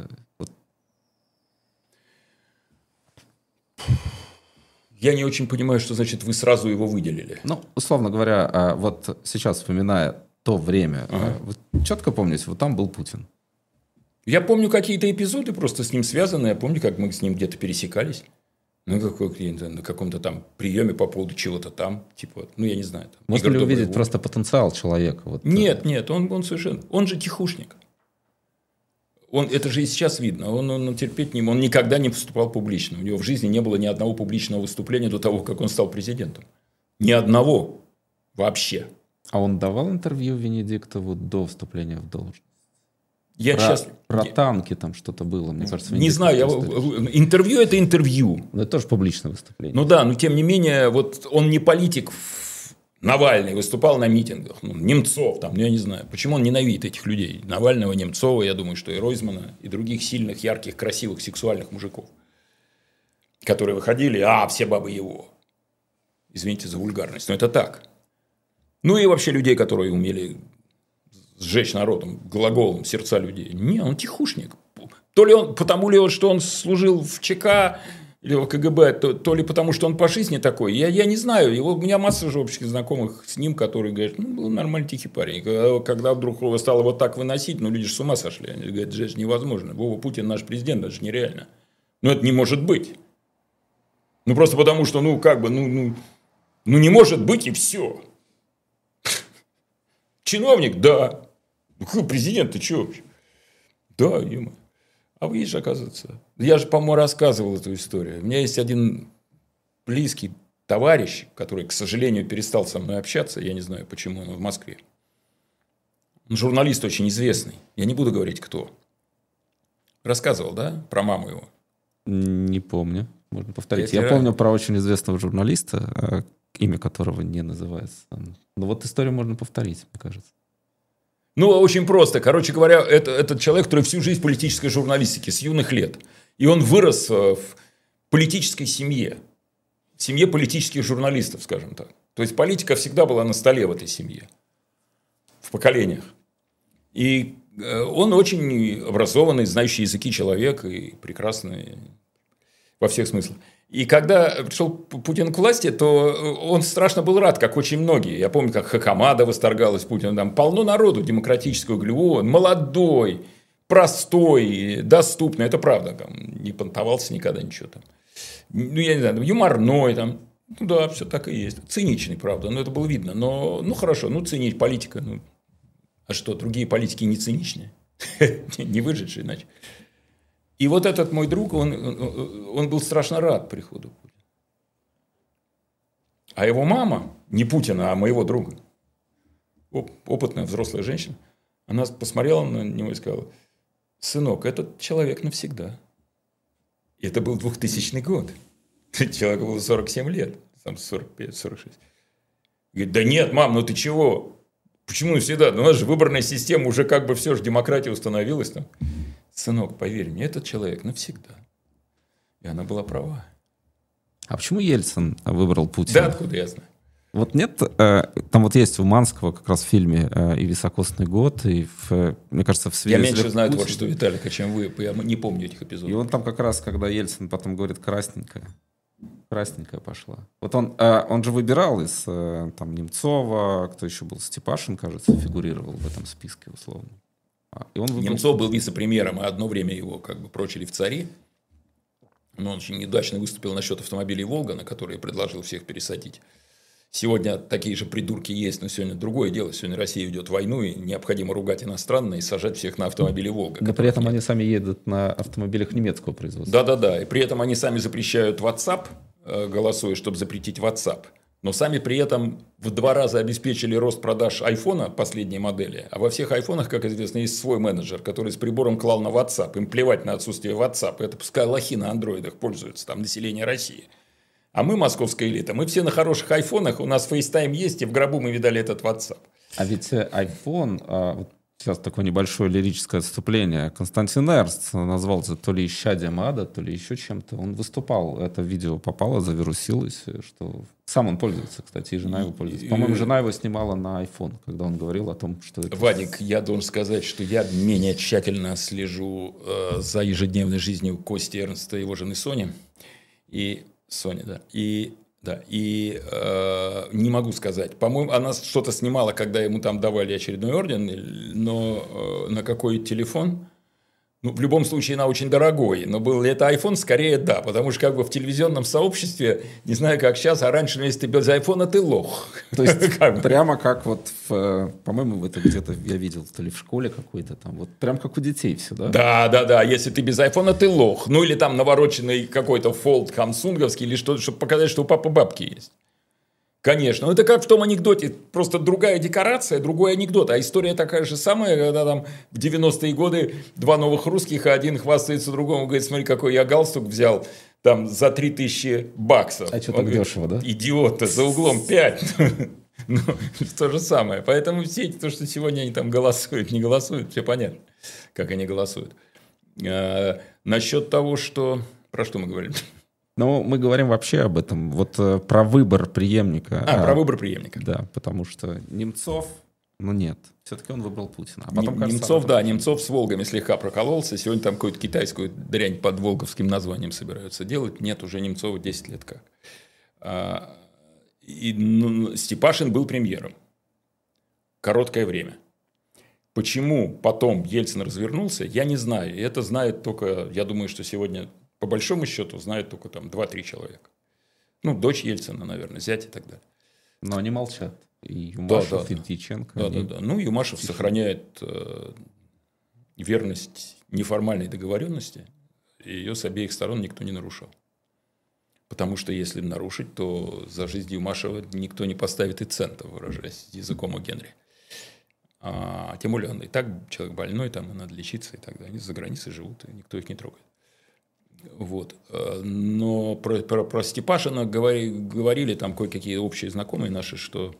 Speaker 2: Я не очень понимаю, что значит вы сразу его выделили.
Speaker 1: Условно говоря, вот сейчас, вспоминая то время, вы четко помните, вот там был Путин.
Speaker 2: Я помню какие-то эпизоды просто с ним связаны. Я помню, как мы с ним где-то пересекались. На каком-то там приеме по поводу чего-то там. Я не знаю.
Speaker 1: Можно ли увидеть просто потенциал человека? Вот.
Speaker 2: Нет, он совершенно... Он же тихушник. Это же и сейчас видно. Он терпеть не мог. Он никогда не выступал публично. У него в жизни не было ни одного публичного выступления до того, как он стал президентом. Ни одного. Вообще.
Speaker 1: А он давал интервью Венедиктову до вступления в должность? Про танки там что-то было, мне кажется.
Speaker 2: Не знаю, интервью – это интервью.
Speaker 1: Но это тоже публичное выступление.
Speaker 2: Но тем не менее, вот он не политик. Навальный выступал на митингах. Немцов там, я не знаю. Почему он ненавидит этих людей? Навального, Немцова, я думаю, что и Ройзмана, и других сильных, ярких, красивых, сексуальных мужиков, которые выходили, все бабы его. Извините за вульгарность, но это так. И вообще людей, которые умели сжечь народом, глаголом сердца людей. Не, он тихушник. Потому что он служил в ЧК или в КГБ, то ли потому, что он по жизни такой. Я не знаю. У меня масса же общих знакомых с ним, которые говорят, был нормальный тихий парень. Когда вдруг его стало вот так выносить, люди же с ума сошли. Они говорят, это же невозможно. Вова Путин наш президент, это же нереально. Это не может быть. Просто потому, что, не может быть и все. Чиновник, да. Какой президент, ты что вообще? Да, ё-моё. А вы видишь, оказывается. Я же, по-моему, рассказывал эту историю. У меня есть один близкий товарищ, который, к сожалению, перестал со мной общаться. Я не знаю, почему он в Москве. Он журналист очень известный. Я не буду говорить, кто. Рассказывал, да, про маму его?
Speaker 1: Не помню. Можно повторить. Я помню про очень известного журналиста, имя которого не называется. Историю можно повторить, мне кажется.
Speaker 2: Очень просто. Короче говоря, этот человек, который всю жизнь в политической журналистике, с юных лет. И он вырос в политической семье. В семье политических журналистов, скажем так. То есть, политика всегда была на столе в этой семье. В поколениях. И он очень образованный, знающий языки человек. И прекрасный во всех смыслах. И когда пришел Путин к власти, то он страшно был рад, как очень многие. Я помню, как Хакамада восторгалась Путиным. Там полно народу демократического. Он молодой, простой, доступный. Это правда. Там, не понтовался никогда ничего. Там. Я не знаю, юморной. Там. Да, все так и есть. Циничный, правда. Это было видно. Но хорошо, цинить политика. А что, другие политики не циничные? Не выжившие иначе. И вот этот мой друг, он был страшно рад приходу Путина. А его мама, не Путина, а моего друга, опытная взрослая женщина, она посмотрела на него и сказала: сынок, этот человек навсегда. И это был 2000 год. Человеку было 47 лет, там 45-46. Говорит: да нет, мам, ну ты чего? Почему навсегда? Ну, у нас же выборная система, уже как бы все же демократия установилась там. Сынок, поверь мне, этот человек навсегда. И она была права.
Speaker 1: А почему Ельцин выбрал Путина?
Speaker 2: Да, откуда я знаю?
Speaker 1: Вот нет, там вот есть у Манского как раз в фильме и «Високосный год», и, мне кажется, в связи.
Speaker 2: Я меньше знаю творчество Виталика, чем вы. Я не помню этих эпизодов.
Speaker 1: И он там как раз, когда Ельцин потом говорит красненькая пошла. Вот он же выбирал из там Немцова, кто еще был, Степашин, кажется, фигурировал в этом списке условно. И он выбрал...
Speaker 2: Немцов был вице-премьером, и одно время его как бы прочили в цари. Но он очень неудачно выступил насчет автомобилей «Волга», на которые предложил всех пересадить. Сегодня такие же придурки есть, но сегодня другое дело. Сегодня Россия ведет войну, и необходимо ругать иностранное и сажать всех на автомобили «Волга».
Speaker 1: Но при этом они сами едут на автомобилях немецкого производства.
Speaker 2: Да-да-да. И при этом они сами запрещают WhatsApp, голосуя, чтобы запретить WhatsApp. Но сами при этом в 2 раза обеспечили рост продаж айфона последней модели. А во всех айфонах, как известно, есть свой менеджер, который с прибором клал на WhatsApp. Им плевать на отсутствие WhatsApp. Это пускай лохи на андроидах пользуются, там население России. А мы, московская элита, мы все на хороших айфонах, у нас FaceTime есть, и в гробу мы видали этот WhatsApp.
Speaker 1: А ведь iPhone, вот сейчас такое небольшое лирическое отступление, Константин Эрнст назвал это то ли исчадием ада, то ли еще чем-то. Он выступал, это видео попало, завирусилось, что сам он пользуется, кстати, и жена его пользуется. По-моему, жена его снимала на iPhone, когда он говорил о том, что это...
Speaker 2: Вадик, я должен сказать, что я менее тщательно слежу за ежедневной жизнью Кости Эрнста и его жены Сони. И Соня, да. И не могу сказать. По-моему, она что-то снимала, когда ему там давали очередной орден, но на какой телефон? Ну, в любом случае, она очень дорогой. Но был ли это iPhone? Скорее, да. Потому что как бы в телевизионном сообществе, не знаю, как сейчас, а раньше, если ты без iPhone, ты лох.
Speaker 1: То есть, прямо как вот, по-моему, это где-то я видел, то ли в школе какой-то там, вот прям как у детей все, да?
Speaker 2: Да. Если ты без iPhone, ты лох. Ну, или там навороченный какой-то фолд самсунговский, или что-то, чтобы показать, что у папы бабки есть. Конечно. Ну, это как в том анекдоте. Просто другая декорация, другой анекдот. А история такая же самая, когда там в 90-е годы 2 новых русских, а один хвастается другому, говорит: смотри, какой я галстук взял там за $3000.
Speaker 1: А что так дешево, да?
Speaker 2: Идиота, за углом 5. Ну, то же самое. Поэтому все то, что сегодня они там голосуют, не голосуют, все понятно, как они голосуют. Насчет того, что... Про что мы говорили?
Speaker 1: Ну, мы говорим вообще об этом, вот про выбор преемника.
Speaker 2: Про выбор преемника.
Speaker 1: Да, потому что Немцов, нет, все-таки он выбрал Путина. А потом,
Speaker 2: Немцов с Волгами слегка прокололся. Сегодня там какую-то китайскую дрянь под волговским названием собираются делать. Нет, уже Немцова 10 лет как. Степашин был премьером. Короткое время. Почему потом Ельцин развернулся, я не знаю. И это знает только, я думаю, что сегодня... По большому счету знают только там 2-3 человека. Ну, дочь Ельцина, наверное, зять и так далее.
Speaker 1: Но они молчат. И Юмашев, и Дьяченко.
Speaker 2: Да. Ну, Юмашев сохраняет верность неформальной договоренности. И ее с обеих сторон никто не нарушал. Потому что если нарушить, то за жизнь Юмашева никто не поставит и цента, выражаясь языком о Генри. А тем более он и так человек больной, там и надо лечиться и так далее. Они за границей живут, и никто их не трогает. Вот. Но про Степашина говорили там кое-какие общие знакомые наши, что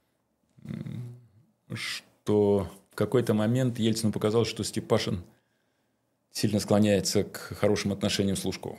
Speaker 2: в какой-то момент Ельцину показалось, что Степашин сильно склоняется к хорошим отношениям с Лужковым.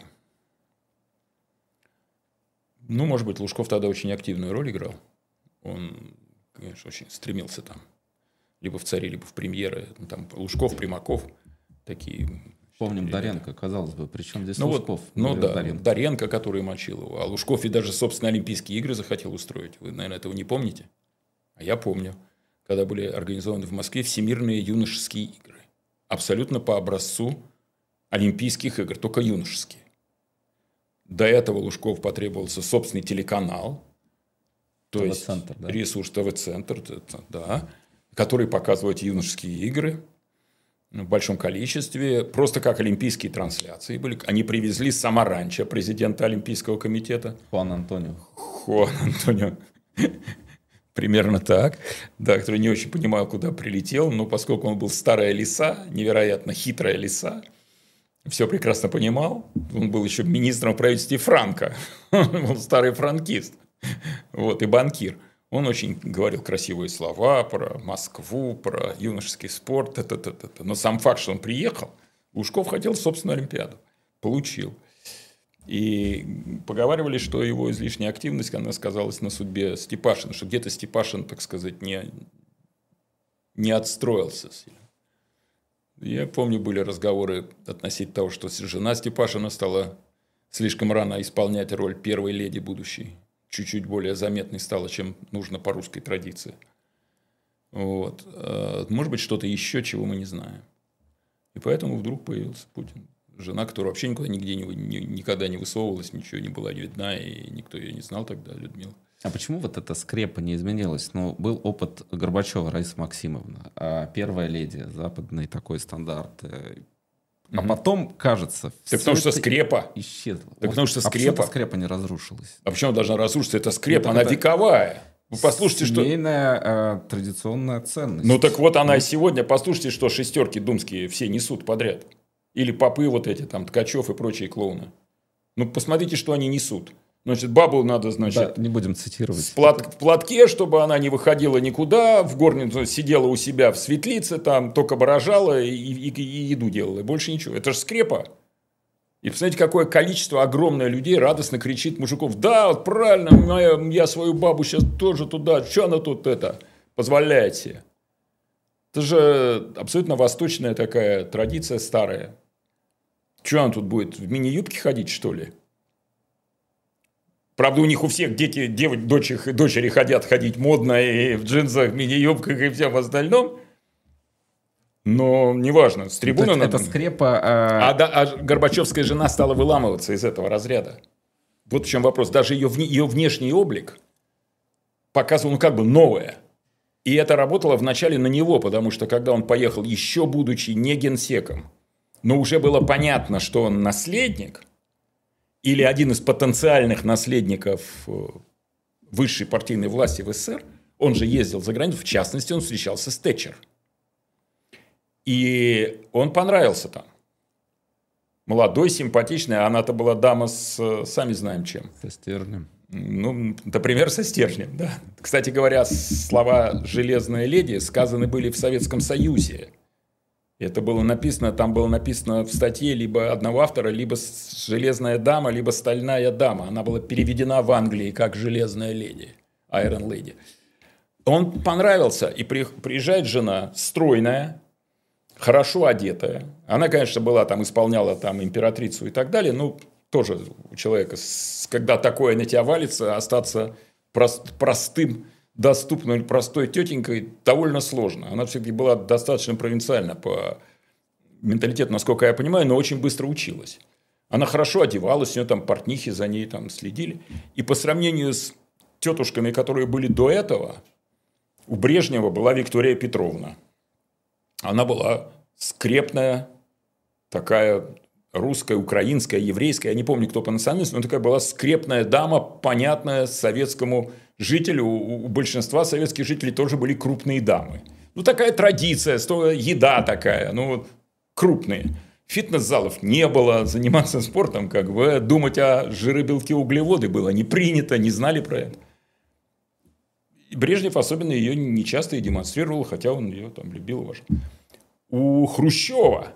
Speaker 2: Ну, может быть, Лужков тогда очень активную роль играл. Он, конечно, очень стремился там либо в цари, либо в премьеры. Там Лужков, Примаков, такие...
Speaker 1: Помним Доренко, казалось бы, причем здесь Лужков?
Speaker 2: Доренко, который мочил его. А Лужков ведь даже, собственно, Олимпийские игры захотел устроить. Вы, наверное, этого не помните? А я помню, когда были организованы в Москве всемирные юношеские игры. Абсолютно по образцу Олимпийских игр, только юношеские. До этого Лужков потребовался собственный телеканал, то есть ресурс ТВ-центр, да, который показывает юношеские игры в большом количестве, просто как олимпийские трансляции были. Они привезли Самаранча, президента Олимпийского комитета.
Speaker 1: Хуан Антонио.
Speaker 2: Хуан Антонио. Примерно так. Да, который не очень понимал, куда прилетел, но поскольку он был старая лиса, невероятно хитрая лиса, все прекрасно понимал. Он был еще министром в правительстве Франко. Он был старый франкист. Вот, и банкир. Он очень говорил красивые слова про Москву, про юношеский спорт. Но сам факт, что он приехал, Лужков хотел собственную Олимпиаду. Получил. И поговаривали, что его излишняя активность, она сказалась на судьбе Степашина, что где-то Степашин, так сказать, не отстроился сильно. Я помню, были разговоры относительно того, что жена Степашина стала слишком рано исполнять роль первой леди будущей. Чуть-чуть более заметной стала, чем нужно по русской традиции. Вот. Может быть, что-то еще, чего мы не знаем. И поэтому вдруг появился Путин. Жена, которая вообще никогда не высовывалась, ничего не была видна, и никто ее не знал тогда, Людмила.
Speaker 1: А почему вот эта скрепа не изменилась? Ну, был опыт Горбачева, Раиса Максимовна, первая леди, западный такой стандарт. А потом, кажется,
Speaker 2: так потому что скрепа
Speaker 1: исчезла.
Speaker 2: Так потому что
Speaker 1: почему скрепа не разрушилась?
Speaker 2: А почему она должна разрушиться? Это скрепа, она вековая. Вы послушайте,
Speaker 1: семейная, традиционная ценность.
Speaker 2: Ну так вот она и сегодня. Послушайте, что шестерки думские все несут подряд. Или попы вот эти, там, Ткачев и прочие клоуны. Ну, посмотрите, что они несут. Значит, бабу надо, значит...
Speaker 1: Да, не будем цитировать.
Speaker 2: В платке, чтобы она не выходила никуда, в горницу сидела у себя в светлице, там, только бы рожала и еду делала. И больше ничего. Это же скрепа. И посмотрите, какое количество огромное людей радостно кричит мужиков. Да, вот правильно, я свою бабу сейчас тоже туда. Что она тут позволяет себе? Это же абсолютно восточная такая традиция старая. Что она тут будет, в мини-юбке ходить, что ли? Правда, у них у всех дети, дочери хотят ходить модно и в джинсах, в мини-юбках и всем остальном. Но неважно, с трибуны...
Speaker 1: Это скрепа...
Speaker 2: А Горбачевская жена стала выламываться из этого разряда. Вот в чем вопрос. Даже ее внешний облик показывал, как бы новое. И это работало вначале на него, потому что когда он поехал, еще будучи не генсеком, но уже было понятно, что он наследник или один из потенциальных наследников высшей партийной власти в СССР, он же ездил за границу, в частности, он встречался с Тэтчер. И он понравился там. Молодой, симпатичный, а она-то была дама с, сами знаем чем.
Speaker 1: Со стержнем.
Speaker 2: Ну, например, со стержнем, да. Кстати говоря, слова «железная леди» сказаны были в Советском Союзе. Это было написано, там было написано в статье либо одного автора, либо «железная дама», либо «стальная дама». Она была переведена в Англии как «железная леди», «Iron Lady». Он понравился, и приезжает жена, стройная, хорошо одетая. Она, конечно, была там, исполняла там императрицу и так далее, ну, тоже у человека, когда такое на тебя валится, остаться простым, доступной, простой тетенькой довольно сложно. Она все-таки была достаточно провинциальна по менталитету, насколько я понимаю, но очень быстро училась. Она хорошо одевалась, у нее там портнихи за ней там следили. И по сравнению с тетушками, которые были до этого, у Брежнева была Виктория Петровна. Она была скрепная, такая русская, украинская, еврейская, я не помню, кто по национальности, но такая была скрепная дама, понятная советскому жителю. У большинства советских жителей тоже были крупные дамы. Ну, такая традиция, еда такая, ну, крупные. Фитнес-залов не было, заниматься спортом, как бы, думать о жиры, белки, углеводы было не принято, не знали про это. И Брежнев особенно ее не часто и демонстрировал, хотя он ее там любил и уважал. У Хрущева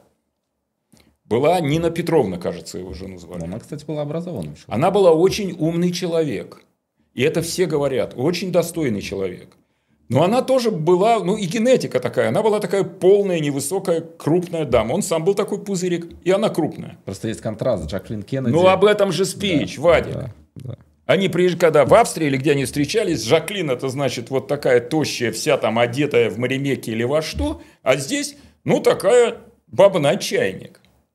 Speaker 2: была Нина Петровна, кажется, его жену звали.
Speaker 1: Она, кстати, была образованным человеком.
Speaker 2: Она была очень умный человек. И это все говорят. Очень достойный человек. Но она тоже была, ну и генетика такая. Она была такая полная, невысокая, крупная дама. Он сам был такой пузырик, и она крупная.
Speaker 1: Просто есть контраст. Джаклин Кеннеди.
Speaker 2: Ну, об этом же спич, да, Вадик.
Speaker 1: Да.
Speaker 2: Они приезжали, когда в Австрии или где они встречались, Жаклин, это значит вот такая тощая, вся там одетая в маремеке или во что. А здесь, ну, такая баба на отчаянник.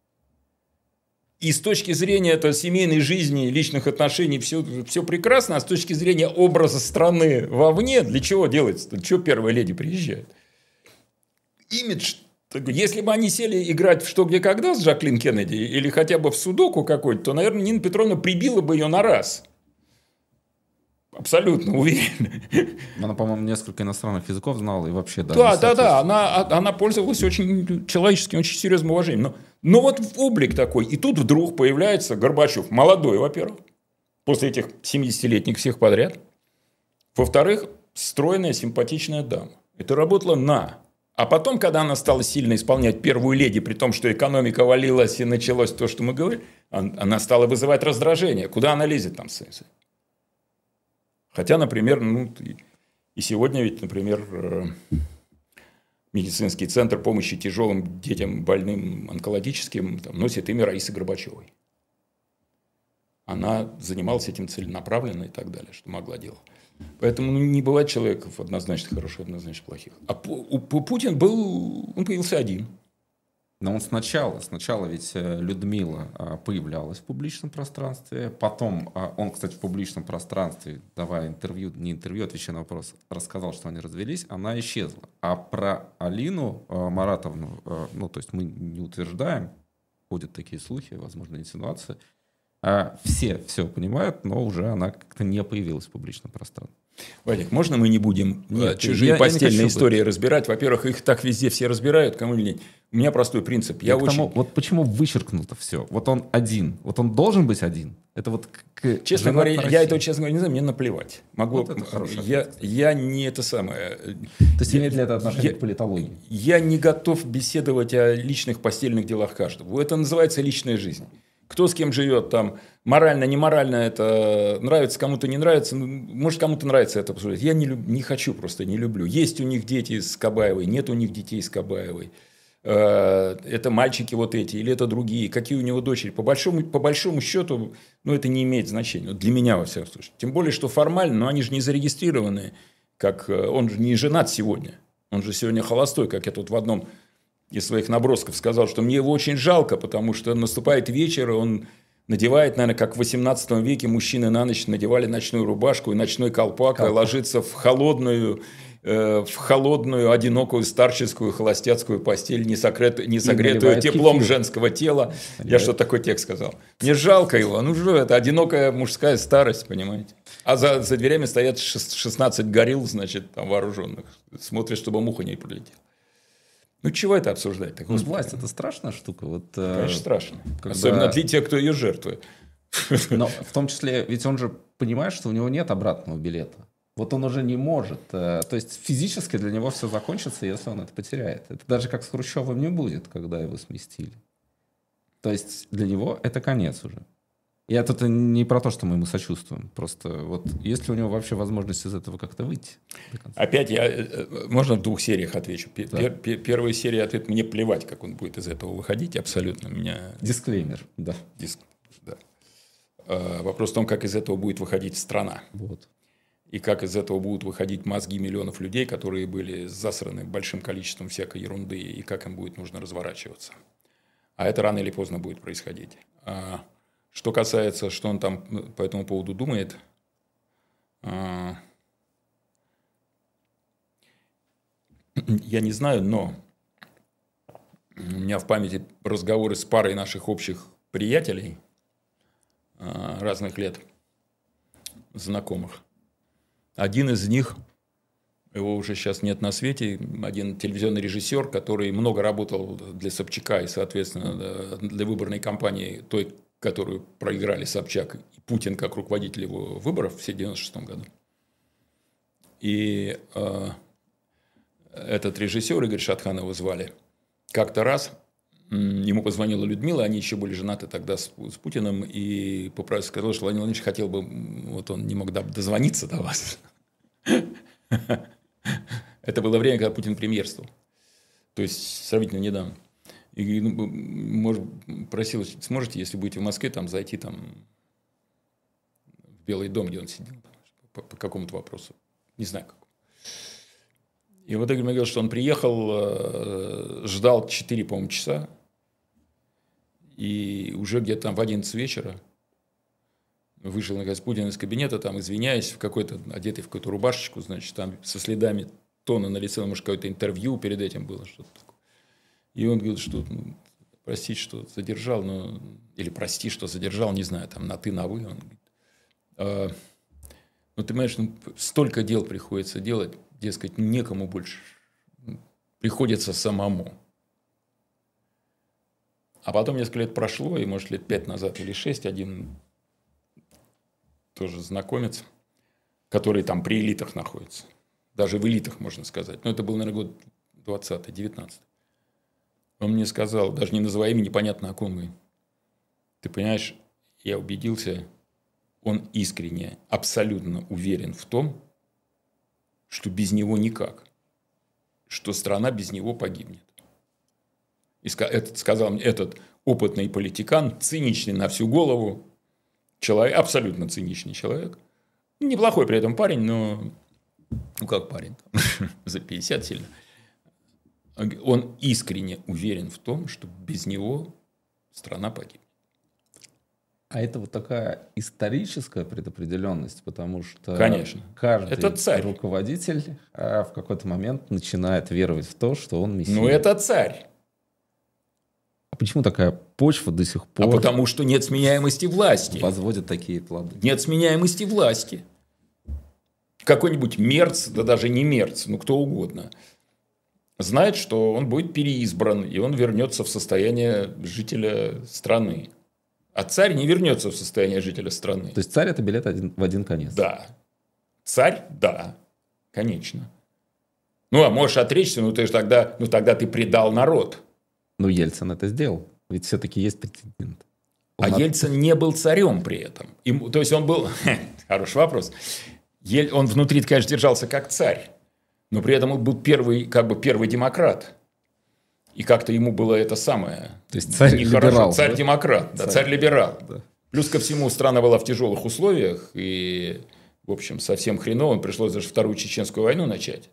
Speaker 2: И с точки зрения семейной жизни, личных отношений, все прекрасно, а с точки зрения образа страны вовне, для чего делается? Для чего первая леди приезжает? Имидж. Если бы они сели играть в «Что, где, когда» с Жаклин Кеннеди, или хотя бы в судоку какой-то, то, наверное, Нина Петровна прибила бы ее на раз. Абсолютно уверен.
Speaker 1: Она, по-моему, несколько иностранных языков знала и вообще даже...
Speaker 2: Да. Она пользовалась очень человеческим, очень серьезным уважением. Но вот облик такой. И тут вдруг появляется Горбачев. Молодой, во-первых. После этих 70-летних всех подряд. Во-вторых, стройная, симпатичная дама. Это работало на... А потом, когда она стала сильно исполнять первую леди, при том, что экономика валилась и началось то, что мы говорим, она стала вызывать раздражение. Куда она лезет там? Хотя, например, и сегодня ведь, например, медицинский центр помощи тяжелым детям, больным онкологическим, там, носит имя Раисы Горбачевой. Она занималась этим целенаправленно и так далее, что могла делать. Поэтому не бывает человеков однозначно хороших, однозначно плохих. А Путин он появился один.
Speaker 1: Но он сначала ведь Людмила появлялась в публичном пространстве, потом он, кстати, в публичном пространстве, давая интервью, не интервью, отвечая на вопрос, рассказал, что они развелись, она исчезла. А про Алину Маратовну, то есть мы не утверждаем, ходят такие слухи, возможно, инсинуации, все понимают, но уже она как-то не появилась в публичном пространстве.
Speaker 2: Вадик, можно мы не будем чужие постельные истории разбирать? Во-первых, их так везде все разбирают, кому лень. У меня простой принцип.
Speaker 1: Вот почему вычеркнуто все. Вот он один. Вот он должен быть один. Это вот
Speaker 2: честно говоря, не знаю, мне наплевать. Я не это самое.
Speaker 1: То есть имеет ли это отношение к политологии?
Speaker 2: Я не готов беседовать о личных постельных делах каждого. Это называется личная жизнь. Кто с кем живет, там, морально, неморально это нравится, кому-то не нравится. Может, кому-то нравится это обсуждать. Я не хочу, просто не люблю. Есть у них дети с Кабаевой, нет у них детей с Кабаевой. Это мальчики вот эти, или это другие. Какие у него дочери. По большому счету, это не имеет значения. Для меня, во всяком случае. Тем более, что формально, но они же не зарегистрированы. Он же не женат сегодня. Он же сегодня холостой, как я тут в одном из своих набросков сказал, что мне его очень жалко, потому что наступает вечер, и он надевает, наверное, как в 18 веке мужчины на ночь надевали ночную рубашку и ночной колпак, и ложится в холодную, одинокую, старческую, холостяцкую постель, не согретую теплом женского тела. Я что такой текст сказал? Мне жалко его. Это одинокая мужская старость, понимаете? А за дверями стоят 16 горилл, значит, там вооруженных. Смотрят, чтобы муха не прилетела. Чего это обсуждать?
Speaker 1: Власть – это страшная штука.
Speaker 2: Конечно, страшно. Особенно для тех, кто ее жертвует.
Speaker 1: Но в том числе, ведь он же понимает, что у него нет обратного билета. Вот он уже не может. То есть физически для него все закончится, если он это потеряет. Это даже как с Хрущевым не будет, когда его сместили. То есть для него это конец уже. И это не про то, что мы ему сочувствуем. Просто вот есть ли у него вообще возможность из этого как-то выйти?
Speaker 2: Опять можно в 2 сериях отвечу. Да. Первая серия ответ: мне плевать, как он будет из этого выходить. Абсолютно меня...
Speaker 1: Дисклеймер, да.
Speaker 2: Да. Вопрос в том, как из этого будет выходить страна.
Speaker 1: Вот.
Speaker 2: И как из этого будут выходить мозги миллионов людей, которые были засраны большим количеством всякой ерунды, и как им будет нужно разворачиваться. А это рано или поздно будет происходить. Что касается, что он там по этому поводу думает, я не знаю, но у меня в памяти разговоры с парой наших общих приятелей разных лет, знакомых. Один из них, его уже сейчас нет на свете, один телевизионный режиссер, который много работал для Собчака и, соответственно, для выборной кампании той, которую проиграли Собчак и Путин как руководитель его выборов в 1996 году. И этот режиссер, Игорь Шатхан его звали, как-то раз ему позвонила Людмила, они еще были женаты тогда с Путиным, и сказал, что Владимир Владимирович хотел бы, вот он не мог дозвониться до вас. Это было время, когда Путин премьерствовал. То есть сравнительно недавно. И просил, сможете, если будете в Москве, там зайти там, в Белый дом, где он сидел, по какому-то вопросу. Не знаю, как. И вот Игорь мне говорил, что он приехал, ждал 4, по-моему, часа. И уже где-то там в 11 вечера вышел, наконец, Путин из кабинета, там, извиняясь, одетый в какую-то рубашечку, значит, там со следами тона на лице, может, какое-то интервью перед этим было, что-то такое. И он говорит, что простите, что задержал, или прости, что задержал, не знаю, там на ты, на вы. Он говорит, Ну, ты понимаешь, столько дел приходится делать, дескать, некому больше. Приходится самому. А потом несколько лет прошло, и, может, лет 5 назад или 6, один тоже знакомец, который там при элитах находится. Даже в элитах, можно сказать. Но это был, наверное, год 20-й, 19-й. Он мне сказал, даже не называя имя, непонятно о ком мы. Ты понимаешь, я убедился, он искренне, абсолютно уверен в том, что без него никак. Что страна без него погибнет. И сказал мне этот опытный политикан, циничный на всю голову, человек, абсолютно циничный человек. Неплохой при этом парень, но... Ну, как парень, за 50 сильно. Он искренне уверен в том, что без него страна погибнет.
Speaker 1: А это вот такая историческая предопределенность, потому что
Speaker 2: Конечно.
Speaker 1: каждый
Speaker 2: это царь.
Speaker 1: руководитель в какой-то момент начинает веровать в то, что он мессия.
Speaker 2: Ну, это царь.
Speaker 1: А почему такая почва до сих пор...
Speaker 2: А потому что нет сменяемости власти.
Speaker 1: Возводят такие плоды.
Speaker 2: Нет сменяемости власти. Какой-нибудь Мерц, да даже не Мерц, ну кто угодно, знает, что он будет переизбран, и он вернется в состояние жителя страны. А царь не вернется в состояние жителя страны.
Speaker 1: То есть царь – это билет в один конец?
Speaker 2: Да. Царь – да, конечно. Ну, а можешь отречься, ты же тогда ты предал народ.
Speaker 1: Ну, Ельцин это сделал. Ведь все-таки есть претендент.
Speaker 2: Ельцин не был царем при этом. То есть он был... Хороший вопрос. Он внутри, конечно, держался как царь. Но при этом он был первый демократ. И как-то ему было это самое...
Speaker 1: То есть царь-либерал.
Speaker 2: Царь-демократ, да, царь-либерал. Да. Плюс ко всему, страна была в тяжелых условиях. И, в общем, совсем хреново. Пришлось даже Вторую Чеченскую войну начать.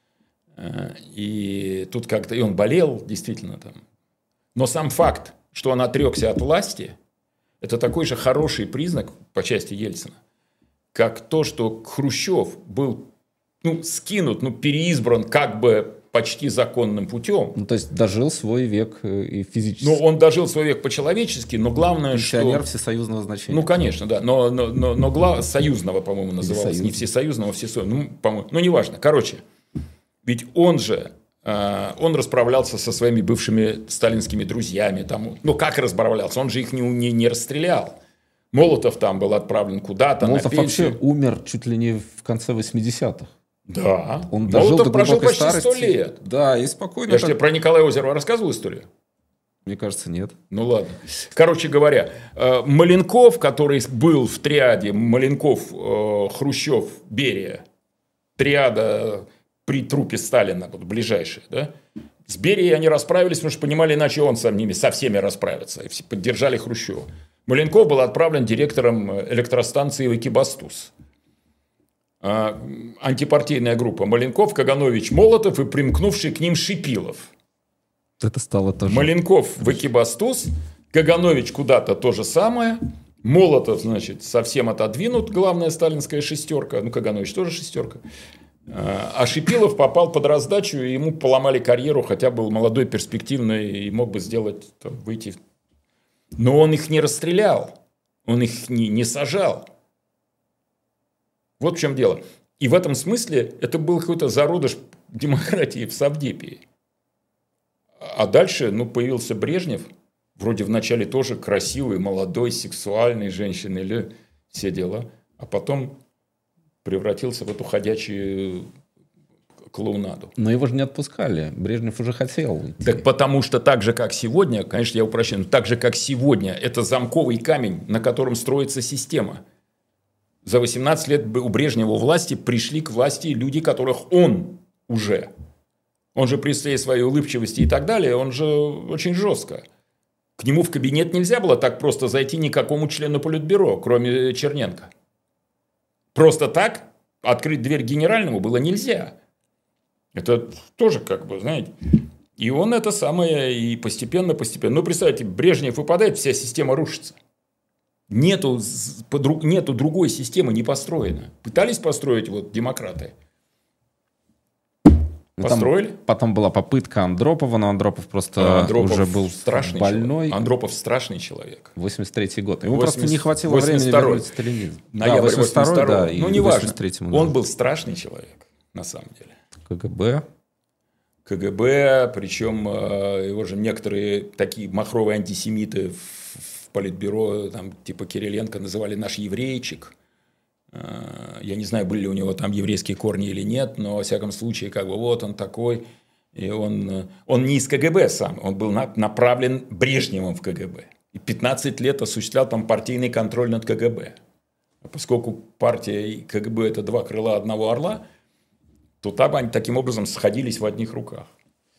Speaker 2: И тут как-то... И он болел, действительно, там. Но сам факт, что он отрекся от власти, это такой же хороший признак по части Ельцина, как то, что Хрущев был скинут, переизбран как бы почти законным путем.
Speaker 1: Ну, то есть дожил свой век и физически.
Speaker 2: Ну, он дожил свой век по-человечески, но главное,
Speaker 1: пенсионер всесоюзного значения.
Speaker 2: Ну, конечно, да. Но союзного, по-моему, называлось. Не всесоюзного, всесоюзного. По-моему. Ну, неважно. Короче, ведь он расправлялся со своими бывшими сталинскими друзьями. Там, как расправлялся? Он же их не расстрелял. Молотов там был отправлен куда-то.
Speaker 1: Молотов вообще умер чуть ли не в конце 80-х.
Speaker 2: Да.
Speaker 1: Он
Speaker 2: Молотов прожил почти старости. 100 лет.
Speaker 1: Да, и спокойно.
Speaker 2: Я же тебе про Николая Озерова рассказывал историю?
Speaker 1: Мне кажется, нет.
Speaker 2: Ну ладно. Короче говоря, Маленков, который был в триаде Маленков, Хрущев, Берия, триада при трупе Сталина, ближайшая, да? С Берией они расправились, потому что понимали, иначе он со всеми расправится. И все поддержали Хрущева. Маленков был отправлен директором электростанции Экибастуз. Антипартийная группа Маленков, Каганович, Молотов и примкнувший к ним Шипилов.
Speaker 1: Это стало тоже...
Speaker 2: Маленков в Экибастуз, Каганович куда-то то же самое. Молотов, значит, совсем отодвинут, главная сталинская шестерка. Ну, Каганович тоже шестерка. А Шипилов попал под раздачу, и ему поломали карьеру, хотя был молодой, перспективный и мог бы сделать, выйти. Но он их не расстрелял, он их не сажал. Вот в чем дело. И в этом смысле это был какой-то зародыш демократии в Совдепе. А дальше, появился Брежнев, вроде вначале тоже красивый, молодой, сексуальный женщины, или все дела, а потом превратился в эту ходячую клоунаду.
Speaker 1: Но его же не отпускали. Брежнев уже хотел идти.
Speaker 2: Так потому что так же, как сегодня, конечно, я упрощаю, но так же, как сегодня, это замковый камень, на котором строится система. За 18 лет у Брежнева у власти пришли к власти люди, которых он же при всей своей улыбчивости и так далее, он же очень жестко. К нему в кабинет нельзя было так просто зайти никакому члену Политбюро, кроме Черненко. Просто так открыть дверь генеральному было нельзя. Это тоже знаете. И он это самое, и постепенно. Ну, представьте, Брежнев выпадает, вся система рушится. Нету другой системы, не построена. Пытались построить демократы. Построили.
Speaker 1: Потом была попытка Андропова, но Андропов просто
Speaker 2: Андропов
Speaker 1: уже был
Speaker 2: страшный
Speaker 1: больной.
Speaker 2: Человек. Андропов страшный человек.
Speaker 1: 83-й год. Ему просто не хватило времени вернуть сталинизм.
Speaker 2: Ноябрь 82-й, да,
Speaker 1: ну, не важно.
Speaker 2: Он был страшный человек, на самом деле. КГБ, причем его же некоторые такие махровые антисемиты в политбюро, там, типа Кириленко, называли наш еврейчик. Я не знаю, были ли у него там еврейские корни или нет, но, во всяком случае, как бы вот он такой. И он не из КГБ сам, он был направлен Брежневым в КГБ. И 15 лет осуществлял там партийный контроль над КГБ. А поскольку партия и КГБ – это два крыла одного орла, то там они таким образом сходились в одних руках.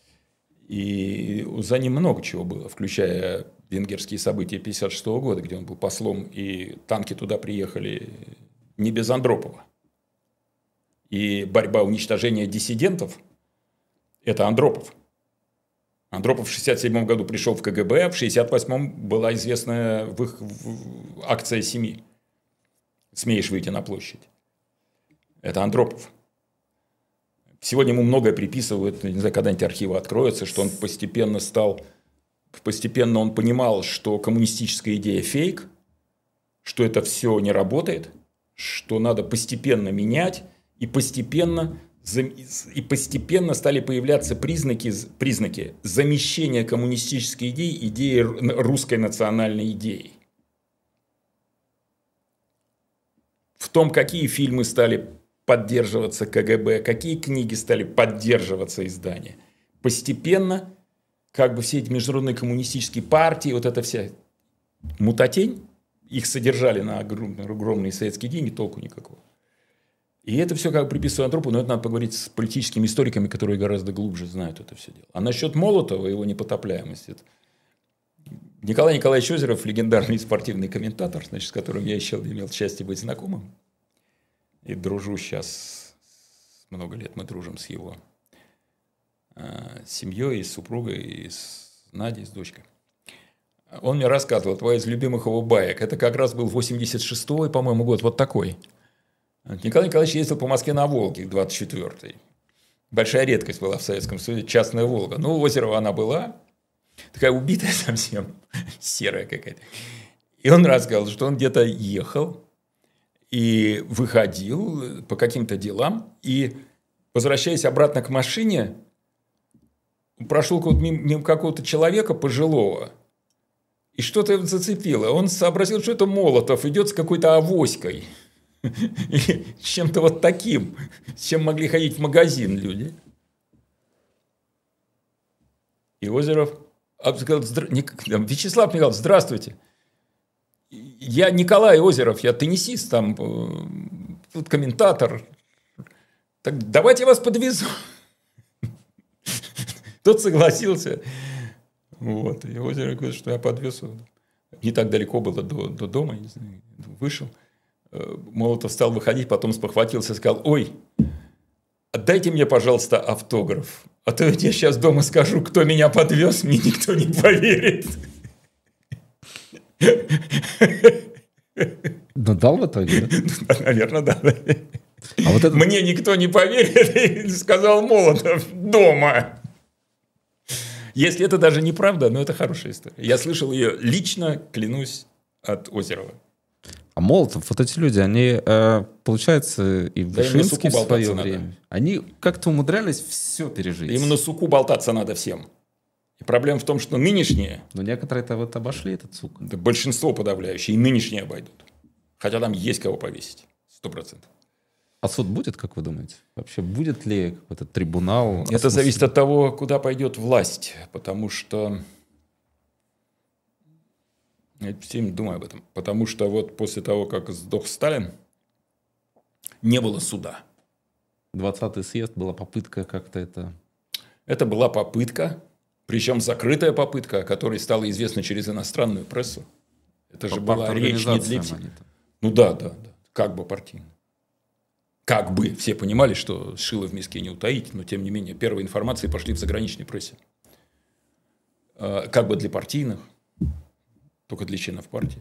Speaker 2: И за ним много чего было, включая венгерские события 1956 года, где он был послом, и танки туда приехали не без Андропова. И борьба уничтожения диссидентов – это Андропов. Андропов в 1967 году пришел в КГБ, а в 1968 была известная акция «Семи». «Смеешь выйти на площадь». Это Андропов. Сегодня ему многое приписывают, не знаю, когда-нибудь архивы откроются, что он постепенно он понимал, что коммунистическая идея фейк, что это все не работает, что надо постепенно менять, и постепенно стали появляться признаки замещения коммунистической идеей русской национальной идеей. В том, какие фильмы стали поддерживаться КГБ, какие книги стали поддерживаться издания. Постепенно, как бы все эти международные коммунистические партии, вот эта вся мутатень, их содержали на огромные советские деньги, толку никакого. И это все как бы приписывают Андропову, но это надо поговорить с политическими историками, которые гораздо глубже знают это все дело. А насчет Молотова, его непотопляемости, Николай Николаевич Озеров, легендарный спортивный комментатор, значит, с которым я еще имел счастье быть знакомым, и дружу сейчас, много лет мы дружим с его семьей, и с супругой, и с Надей, с дочкой. Он мне рассказывал, твой из любимых его баек, это как раз был 86-й, по-моему, год, вот такой. Николай Николаевич ездил по Москве на Волге, 24-й. Большая редкость была в Советском Союзе, частная Волга. Ну, у Озерова она была, такая убитая совсем, серая какая-то. И он рассказывал, что он где-то ехал, и выходил по каким-то делам, и, возвращаясь обратно к машине, прошел мимо какого-то человека пожилого, и что-то его зацепило. Он сообразил, что это Молотов идет с какой-то авоськой. Или с чем-то вот таким, с чем могли ходить в магазин люди. И Озеров сказал, Вячеслав Михайлович, здравствуйте. Я Николай Озеров, я теннисист, там, тут комментатор. Так давайте я вас подвезу. Тот согласился. Вот. И Озеров говорит, что я подвезу. Не так далеко было до дома, не знаю, вышел. Молотов стал выходить, потом спохватился и сказал, ой, отдайте мне, пожалуйста, автограф. А то ведь я сейчас дома скажу, кто меня подвез, мне никто не поверит.
Speaker 1: Ну, дал в итоге, да?
Speaker 2: Наверное, да.
Speaker 1: А вот это...
Speaker 2: Мне никто не поверит, сказал Молотов дома. Если это даже неправда, но это хорошая история. Я слышал ее лично, клянусь, от Озерова.
Speaker 1: А Молотов, вот эти люди, они, получается, и Вышинский в свое время, они как-то умудрялись все пережить.
Speaker 2: Им на суку болтаться надо всем. И проблема в том, что нынешние...
Speaker 1: Но некоторые-то вот обошли этот сук.
Speaker 2: Да большинство подавляющее, и нынешние обойдут. Хотя там есть кого повесить. 100%.
Speaker 1: А суд будет, как вы думаете? Вообще будет ли какой-то трибунал?
Speaker 2: Это зависит от того, куда пойдет власть. Потому что... Я все время думаю об этом. Потому что вот после того, как сдох Сталин, не было суда.
Speaker 1: 20-й съезд была попытка как-то это...
Speaker 2: Это была попытка, причем закрытая попытка, о которой стало известно через иностранную прессу. Это же была речь не для всех. Ну да. Как бы партийно. Как бы. Все понимали, что шило в миске не утаить, но тем не менее первые информации пошли в заграничной прессе. Как бы для партийных, только для членов партии.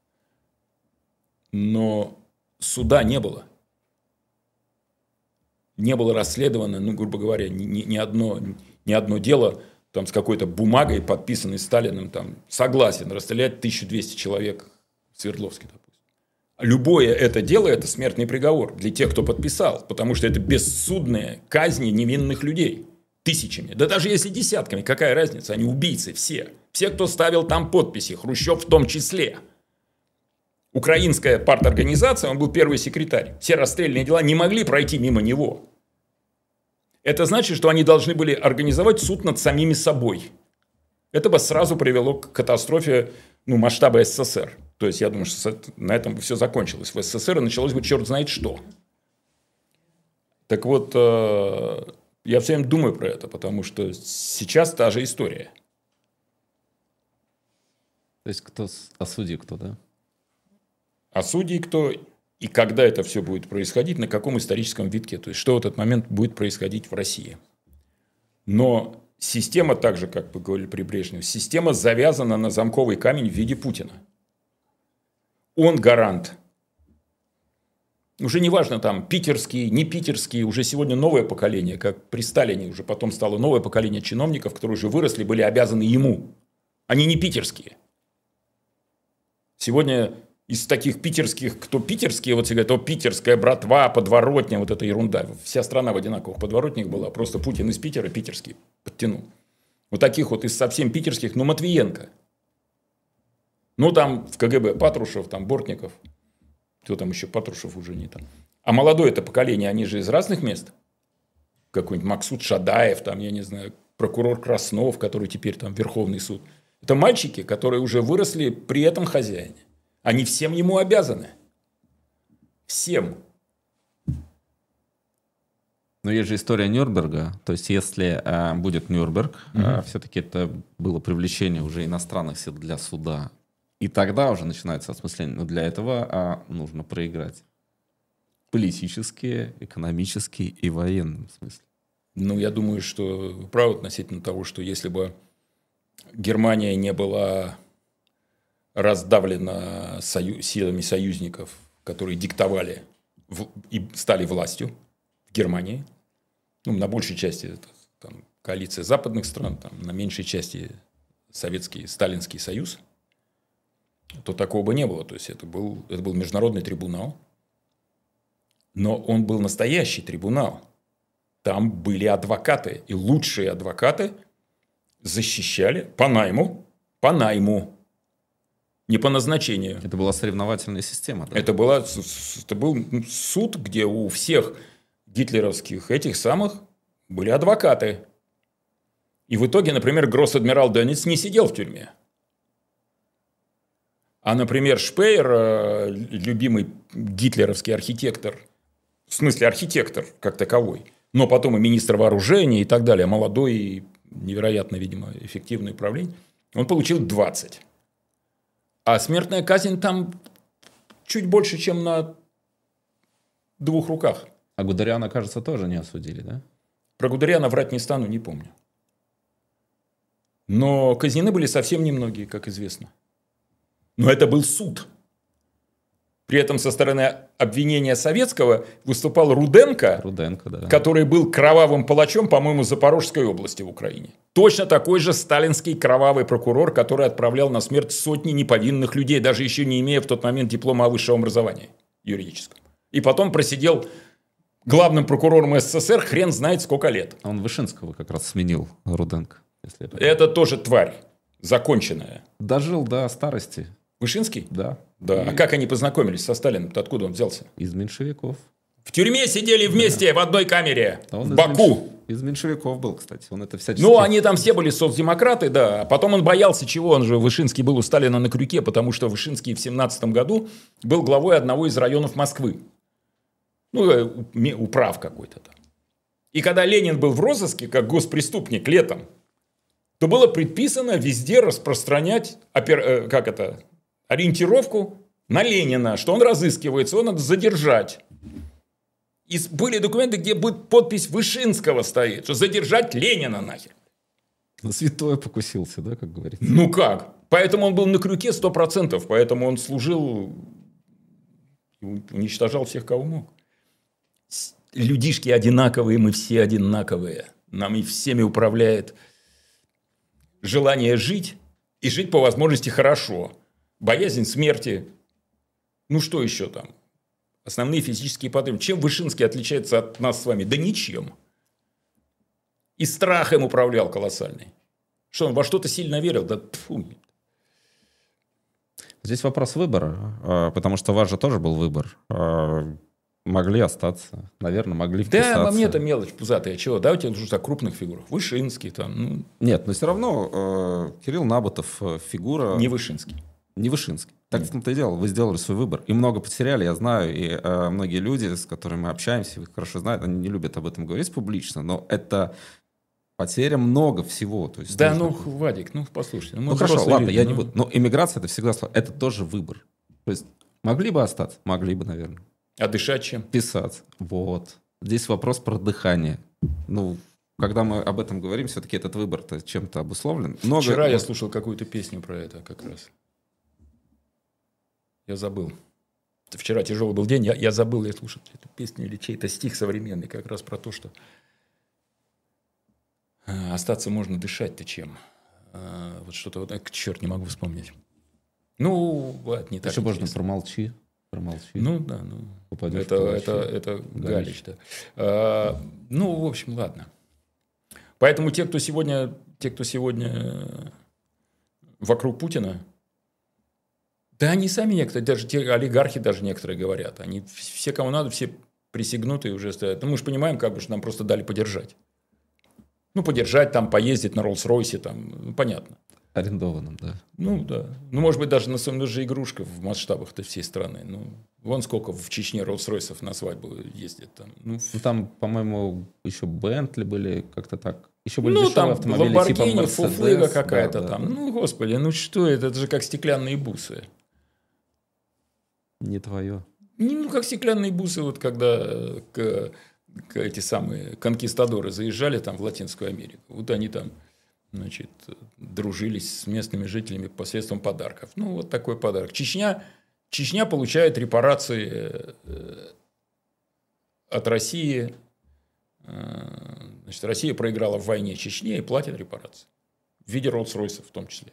Speaker 2: Но суда не было. не было расследовано, ну, грубо говоря, ни одно дело там, с какой-то бумагой, подписанной Сталиным, там, согласен расстрелять 1200 человек в Свердловске, допустим. Любое это дело – это смертный приговор для тех, кто подписал, потому что это бессудные казни невинных людей. Тысячами, да даже если десятками, какая разница, они убийцы все. Все, кто ставил там подписи, Хрущев в том числе. Украинская парторганизация, он был первый секретарь. Все расстрельные дела не могли пройти мимо него. Это значит, что они должны были организовать суд над самими собой. Это бы сразу привело к катастрофе масштаба СССР. То есть, я думаю, что на этом бы все закончилось. В СССР началось бы черт знает что. Так вот, я все время думаю про это, потому что сейчас та же история.
Speaker 1: То есть, а судьи кто, да?
Speaker 2: А судьи кто и когда это все будет происходить, на каком историческом витке, то есть, что в этот момент будет происходить в России. Но система, так же, как вы говорили при Брежневе, система завязана на замковый камень в виде Путина. Он гарант. Уже не важно, там, питерские, не питерские, уже сегодня новое поколение, как при Сталине уже потом стало новое поколение чиновников, которые уже выросли, были обязаны ему. Они не питерские. Сегодня из таких питерских, кто питерские, вот все говорят, о, питерская братва, подворотня, вот эта ерунда. Вся страна в одинаковых подворотнях была, просто Путин из Питера питерский подтянул. Вот таких вот из совсем питерских, Матвиенко. Там в КГБ Патрушев, там Бортников. Кто там еще? Патрушев уже не там. А молодое это поколение, они же из разных мест. Какой-нибудь Максут Шадаев, там, я не знаю, прокурор Краснов, который теперь там Верховный суд. Это мальчики, которые уже выросли при этом хозяине. Они всем ему обязаны. Всем.
Speaker 1: Но есть же история Нюрнберга. То есть, если будет Нюрнберг, все-таки это было привлечение уже иностранных сил для суда. И тогда уже начинается осмысление. Но для этого нужно проиграть. Политически, экономически и в военном смысле.
Speaker 2: Я думаю, что вы правы относительно того, что если бы Германия не была раздавлена силами союзников, которые диктовали и стали властью в Германии, на большей части это там, коалиция западных стран, там, на меньшей части Советский, Сталинский Союз, то такого бы не было. То есть, это был международный трибунал, но он был настоящий трибунал. Там были адвокаты, и лучшие адвокаты защищали по найму, не по назначению.
Speaker 1: Это была соревновательная система, да?
Speaker 2: Это был суд, где у всех гитлеровских этих самых были адвокаты. И в итоге, например, гросс-адмирал Дönitz не сидел в тюрьме. А, например, Шпеер, любимый гитлеровский архитектор, в смысле архитектор как таковой, но потом и министр вооружения и так далее, молодой и невероятно, видимо, эффективный управление, он получил 20. А смертная казнь там чуть больше, чем на 2 руках.
Speaker 1: А Гудериана, кажется, тоже не осудили, да?
Speaker 2: Про Гудериана врать не стану, не помню. Но казнены были совсем немногие, как известно. Но это был суд. При этом со стороны обвинения советского выступал Руденко,
Speaker 1: да.
Speaker 2: который был кровавым палачом, по-моему, Запорожской области в Украине. Точно такой же сталинский кровавый прокурор, который отправлял на смерть сотни неповинных людей, даже еще не имея в тот момент диплома о высшем образовании юридическом. И потом просидел главным прокурором СССР хрен знает сколько лет.
Speaker 1: А он Вышинского как раз сменил, Руденко.
Speaker 2: Это тоже тварь, законченная.
Speaker 1: Дожил до старости.
Speaker 2: Вышинский?
Speaker 1: Да.
Speaker 2: Да. А как они познакомились со Сталиным? Откуда он взялся?
Speaker 1: Из меньшевиков.
Speaker 2: В тюрьме сидели вместе в одной камере. В Баку.
Speaker 1: Из меньшевиков был, кстати. Он это всячески...
Speaker 2: они там все были соцдемократы, да. А потом он боялся чего? Он же, Вышинский, был у Сталина на крюке, потому что Вышинский в 1917 году был главой одного из районов Москвы. Управ какой-то там. И когда Ленин был в розыске, как госпреступник, летом, то было предписано везде распространять ориентировку на Ленина, что он разыскивается, его надо задержать. И были документы, где будет подпись Вышинского стоит, что задержать Ленина нахер.
Speaker 1: На святое покусился, да, как говорится?
Speaker 2: Как? Поэтому он был на крюке 100%, поэтому он служил, уничтожал всех, кого мог. людишки одинаковые, мы все одинаковые. Нам и всеми управляет желание жить и жить по возможности хорошо. Боязнь смерти. Ну, что еще там? Основные физические потребности. Чем Вышинский отличается от нас с вами? Да ничем. И страх им управлял колоссальный. Что он во что-то сильно верил? Да тьфу.
Speaker 1: Здесь вопрос выбора, потому что у вас же тоже был выбор. Могли остаться, наверное, могли вписаться.
Speaker 2: Да, во мне это мелочь пузатая. Чего? Давайте уже о крупных фигурах. Вышинский там. Ну.
Speaker 1: Нет, но все равно Кирилл Набутов фигура...
Speaker 2: Не Вышинский.
Speaker 1: Не Вышинский. Так в том-то и дело. Вы сделали свой выбор. И много потеряли, я знаю. И многие люди, с которыми мы общаемся, их хорошо знают, они не любят об этом говорить публично. Но это потеря много всего. То есть,
Speaker 2: да, ну, Вадик, ну, послушайте.
Speaker 1: Ну, хорошо, ладно, я не буду. Но иммиграция — это всегда... Это тоже выбор. То есть могли бы остаться? Могли бы, наверное.
Speaker 2: А дышать чем?
Speaker 1: Писать. Вот. Здесь вопрос про дыхание. Ну, когда мы об этом говорим, все-таки этот выбор-то чем-то обусловлен.
Speaker 2: Вчера я слушал какую-то песню про это как раз. Я забыл. Вчера тяжелый был день, я забыл, я слушал эту песню или чей-то стих современный как раз про то, что остаться можно, дышать-то чем? Вот что-то вот, черт, не могу вспомнить. Ну, вот, не так.
Speaker 1: Еще можно промолчи.
Speaker 2: Ну, да, ну, это Галич, да. Ну, в общем, ладно. Поэтому те, кто сегодня вокруг Путина, да они сами некоторые, даже те олигархи даже некоторые говорят, они все, кому надо, все присягнутые уже стоят. Ну, мы же понимаем, как бы, что нам просто дали подержать. Ну, подержать, там, поездить на Роллс-Ройсе, там, ну, понятно.
Speaker 1: Арендованным, да.
Speaker 2: Ну, да. Ну, может быть, даже на самом деле же игрушка в масштабах-то всей страны. Ну, вон сколько в Чечне Роллс-Ройсов на свадьбу ездит. Там, ну,
Speaker 1: там, по-моему, еще Бентли были как-то так. Еще были
Speaker 2: дешевые
Speaker 1: там
Speaker 2: автомобили Ламборгини, типа Фуфлыга какая-то да, там. Да. Ну, господи, ну что это? Это же как стеклянные бусы.
Speaker 1: Не твое.
Speaker 2: Ну, как стеклянные бусы, вот когда эти самые конкистадоры заезжали там в Латинскую Америку. Вот они там, значит, дружились с местными жителями посредством подарков. Ну, вот такой подарок. Чечня получает репарации от России. Значит, Россия проиграла в войне Чечне и платит репарации. В виде Роллс-Ройса в том числе.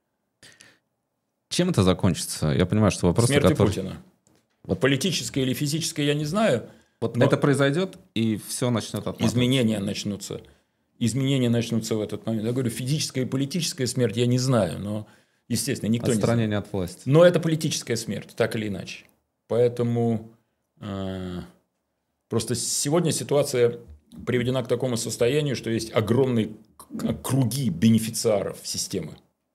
Speaker 1: Чем это закончится? Я понимаю, что вопрос...
Speaker 2: Смертью Путина. Вот. Политическое или физическое, я не знаю.
Speaker 1: Вот это произойдет, и все начнет отматываться.
Speaker 2: Изменения начнутся в этот момент. Я говорю, физическая и политическая смерть я не знаю, но, естественно, никто не знает.
Speaker 1: Отстранение от власти.
Speaker 2: Но это политическая смерть, так или иначе. Поэтому просто сегодня ситуация приведена к такому состоянию, что есть огромные круги бенефициаров системы.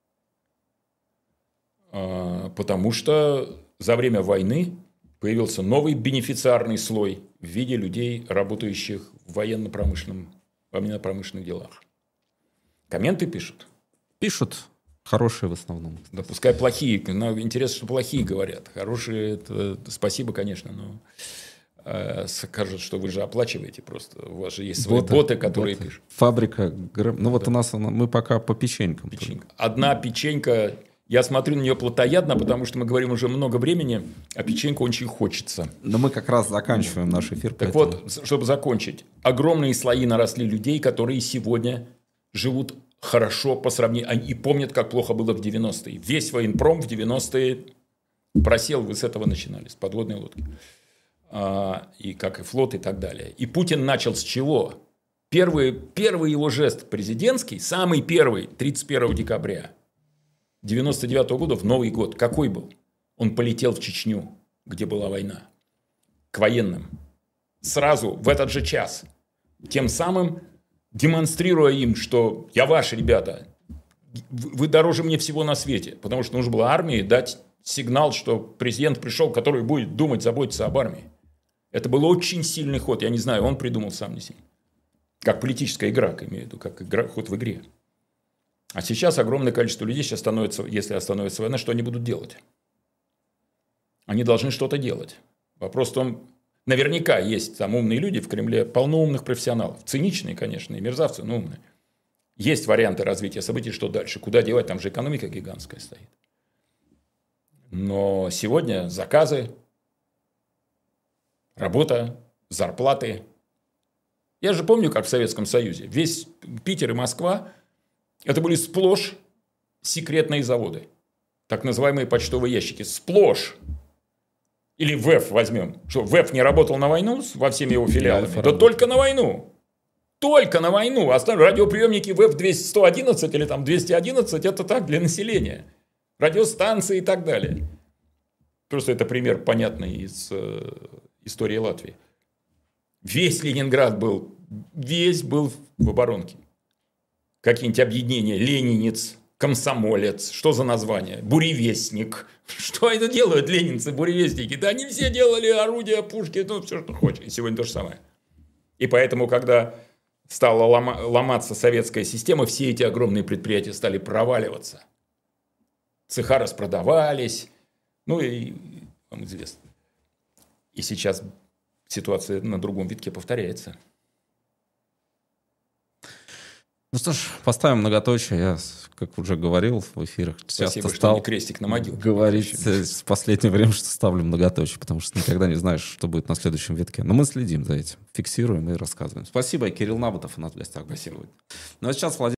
Speaker 2: Потому что за время войны появился новый бенефициарный слой в виде людей, работающих в военно-промышленных делах. Комменты пишут?
Speaker 1: Пишут. Хорошие в основном.
Speaker 2: Да пускай плохие. Но интересно, что плохие говорят. Хорошие, это спасибо, конечно, но скажут, что вы же оплачиваете просто. У вас же есть свои боты, которые пишут.
Speaker 1: Фабрика. Ну вот у нас мы пока по печенькам.
Speaker 2: Одна печенька... Я смотрю на нее плотоядно, потому что мы говорим уже много времени, а печеньку очень хочется.
Speaker 1: Но мы как раз заканчиваем наш эфир.
Speaker 2: Так вот, чтобы закончить. Огромные слои наросли людей, которые сегодня живут хорошо по сравнению... И помнят, как плохо было в 90-е. Весь военпром в 90-е просел, вы с этого начинали, с подводной лодки. И как и флот, и так далее. И Путин начал с чего? Первый его жест президентский, самый первый, 31 декабря 1999 года, в Новый год, какой был? Он полетел в Чечню, где была война, к военным. Сразу, в этот же час. Тем самым демонстрируя им, что я ваши ребята, вы дороже мне всего на свете. Потому что нужно было армии дать сигнал, что президент пришел, который будет думать, заботиться об армии. Это был очень сильный ход. Я не знаю, он придумал сам не сильно. Как политическая игра, имею в виду, как ход в игре. А сейчас огромное количество людей, сейчас становится, если остановится война, что они будут делать? Они должны что-то делать. Вопрос в том, наверняка есть там умные люди в Кремле, полно умных профессионалов. Циничные, конечно, и мерзавцы, но умные. Есть варианты развития событий, что дальше. Куда девать, там же экономика гигантская стоит. Но сегодня заказы, работа, зарплаты. Я же помню, как в Советском Союзе. Весь Питер и Москва – это были сплошь секретные заводы. Так называемые почтовые ящики. Сплошь. Или ВЭФ возьмем. Что, ВЭФ не работал на войну во всеми его филиалами? Да только на войну. Только на войну. Радиоприемники ВЭФ-111 или там 211 – это так, для населения. Радиостанции и так далее. Просто это пример понятный из истории Латвии. Весь Ленинград был, весь был в оборонке. Какие-нибудь объединения, ленинец, комсомолец, что за название? Буревестник. Что это делают ленинцы, буревестники? Да они все делали орудия, пушки, ну все, что хочешь. И сегодня то же самое. И поэтому, когда стала ломаться советская система, все эти огромные предприятия стали проваливаться. Цеха распродавались. Ну и вам известно. И сейчас ситуация на другом витке повторяется.
Speaker 1: Ну что ж, поставим многоточие. Я, как уже говорил в эфирах,
Speaker 2: Спасибо,
Speaker 1: часто стал
Speaker 2: что не крестик на могиле
Speaker 1: говорить в последнее время, что ставлю многоточие, потому что никогда не знаешь, что будет на следующем витке. Но мы следим за этим, фиксируем и рассказываем. Спасибо. Кирилл Набутов у нас в гостях.
Speaker 2: Спасибо.
Speaker 1: Ну а сейчас Владимир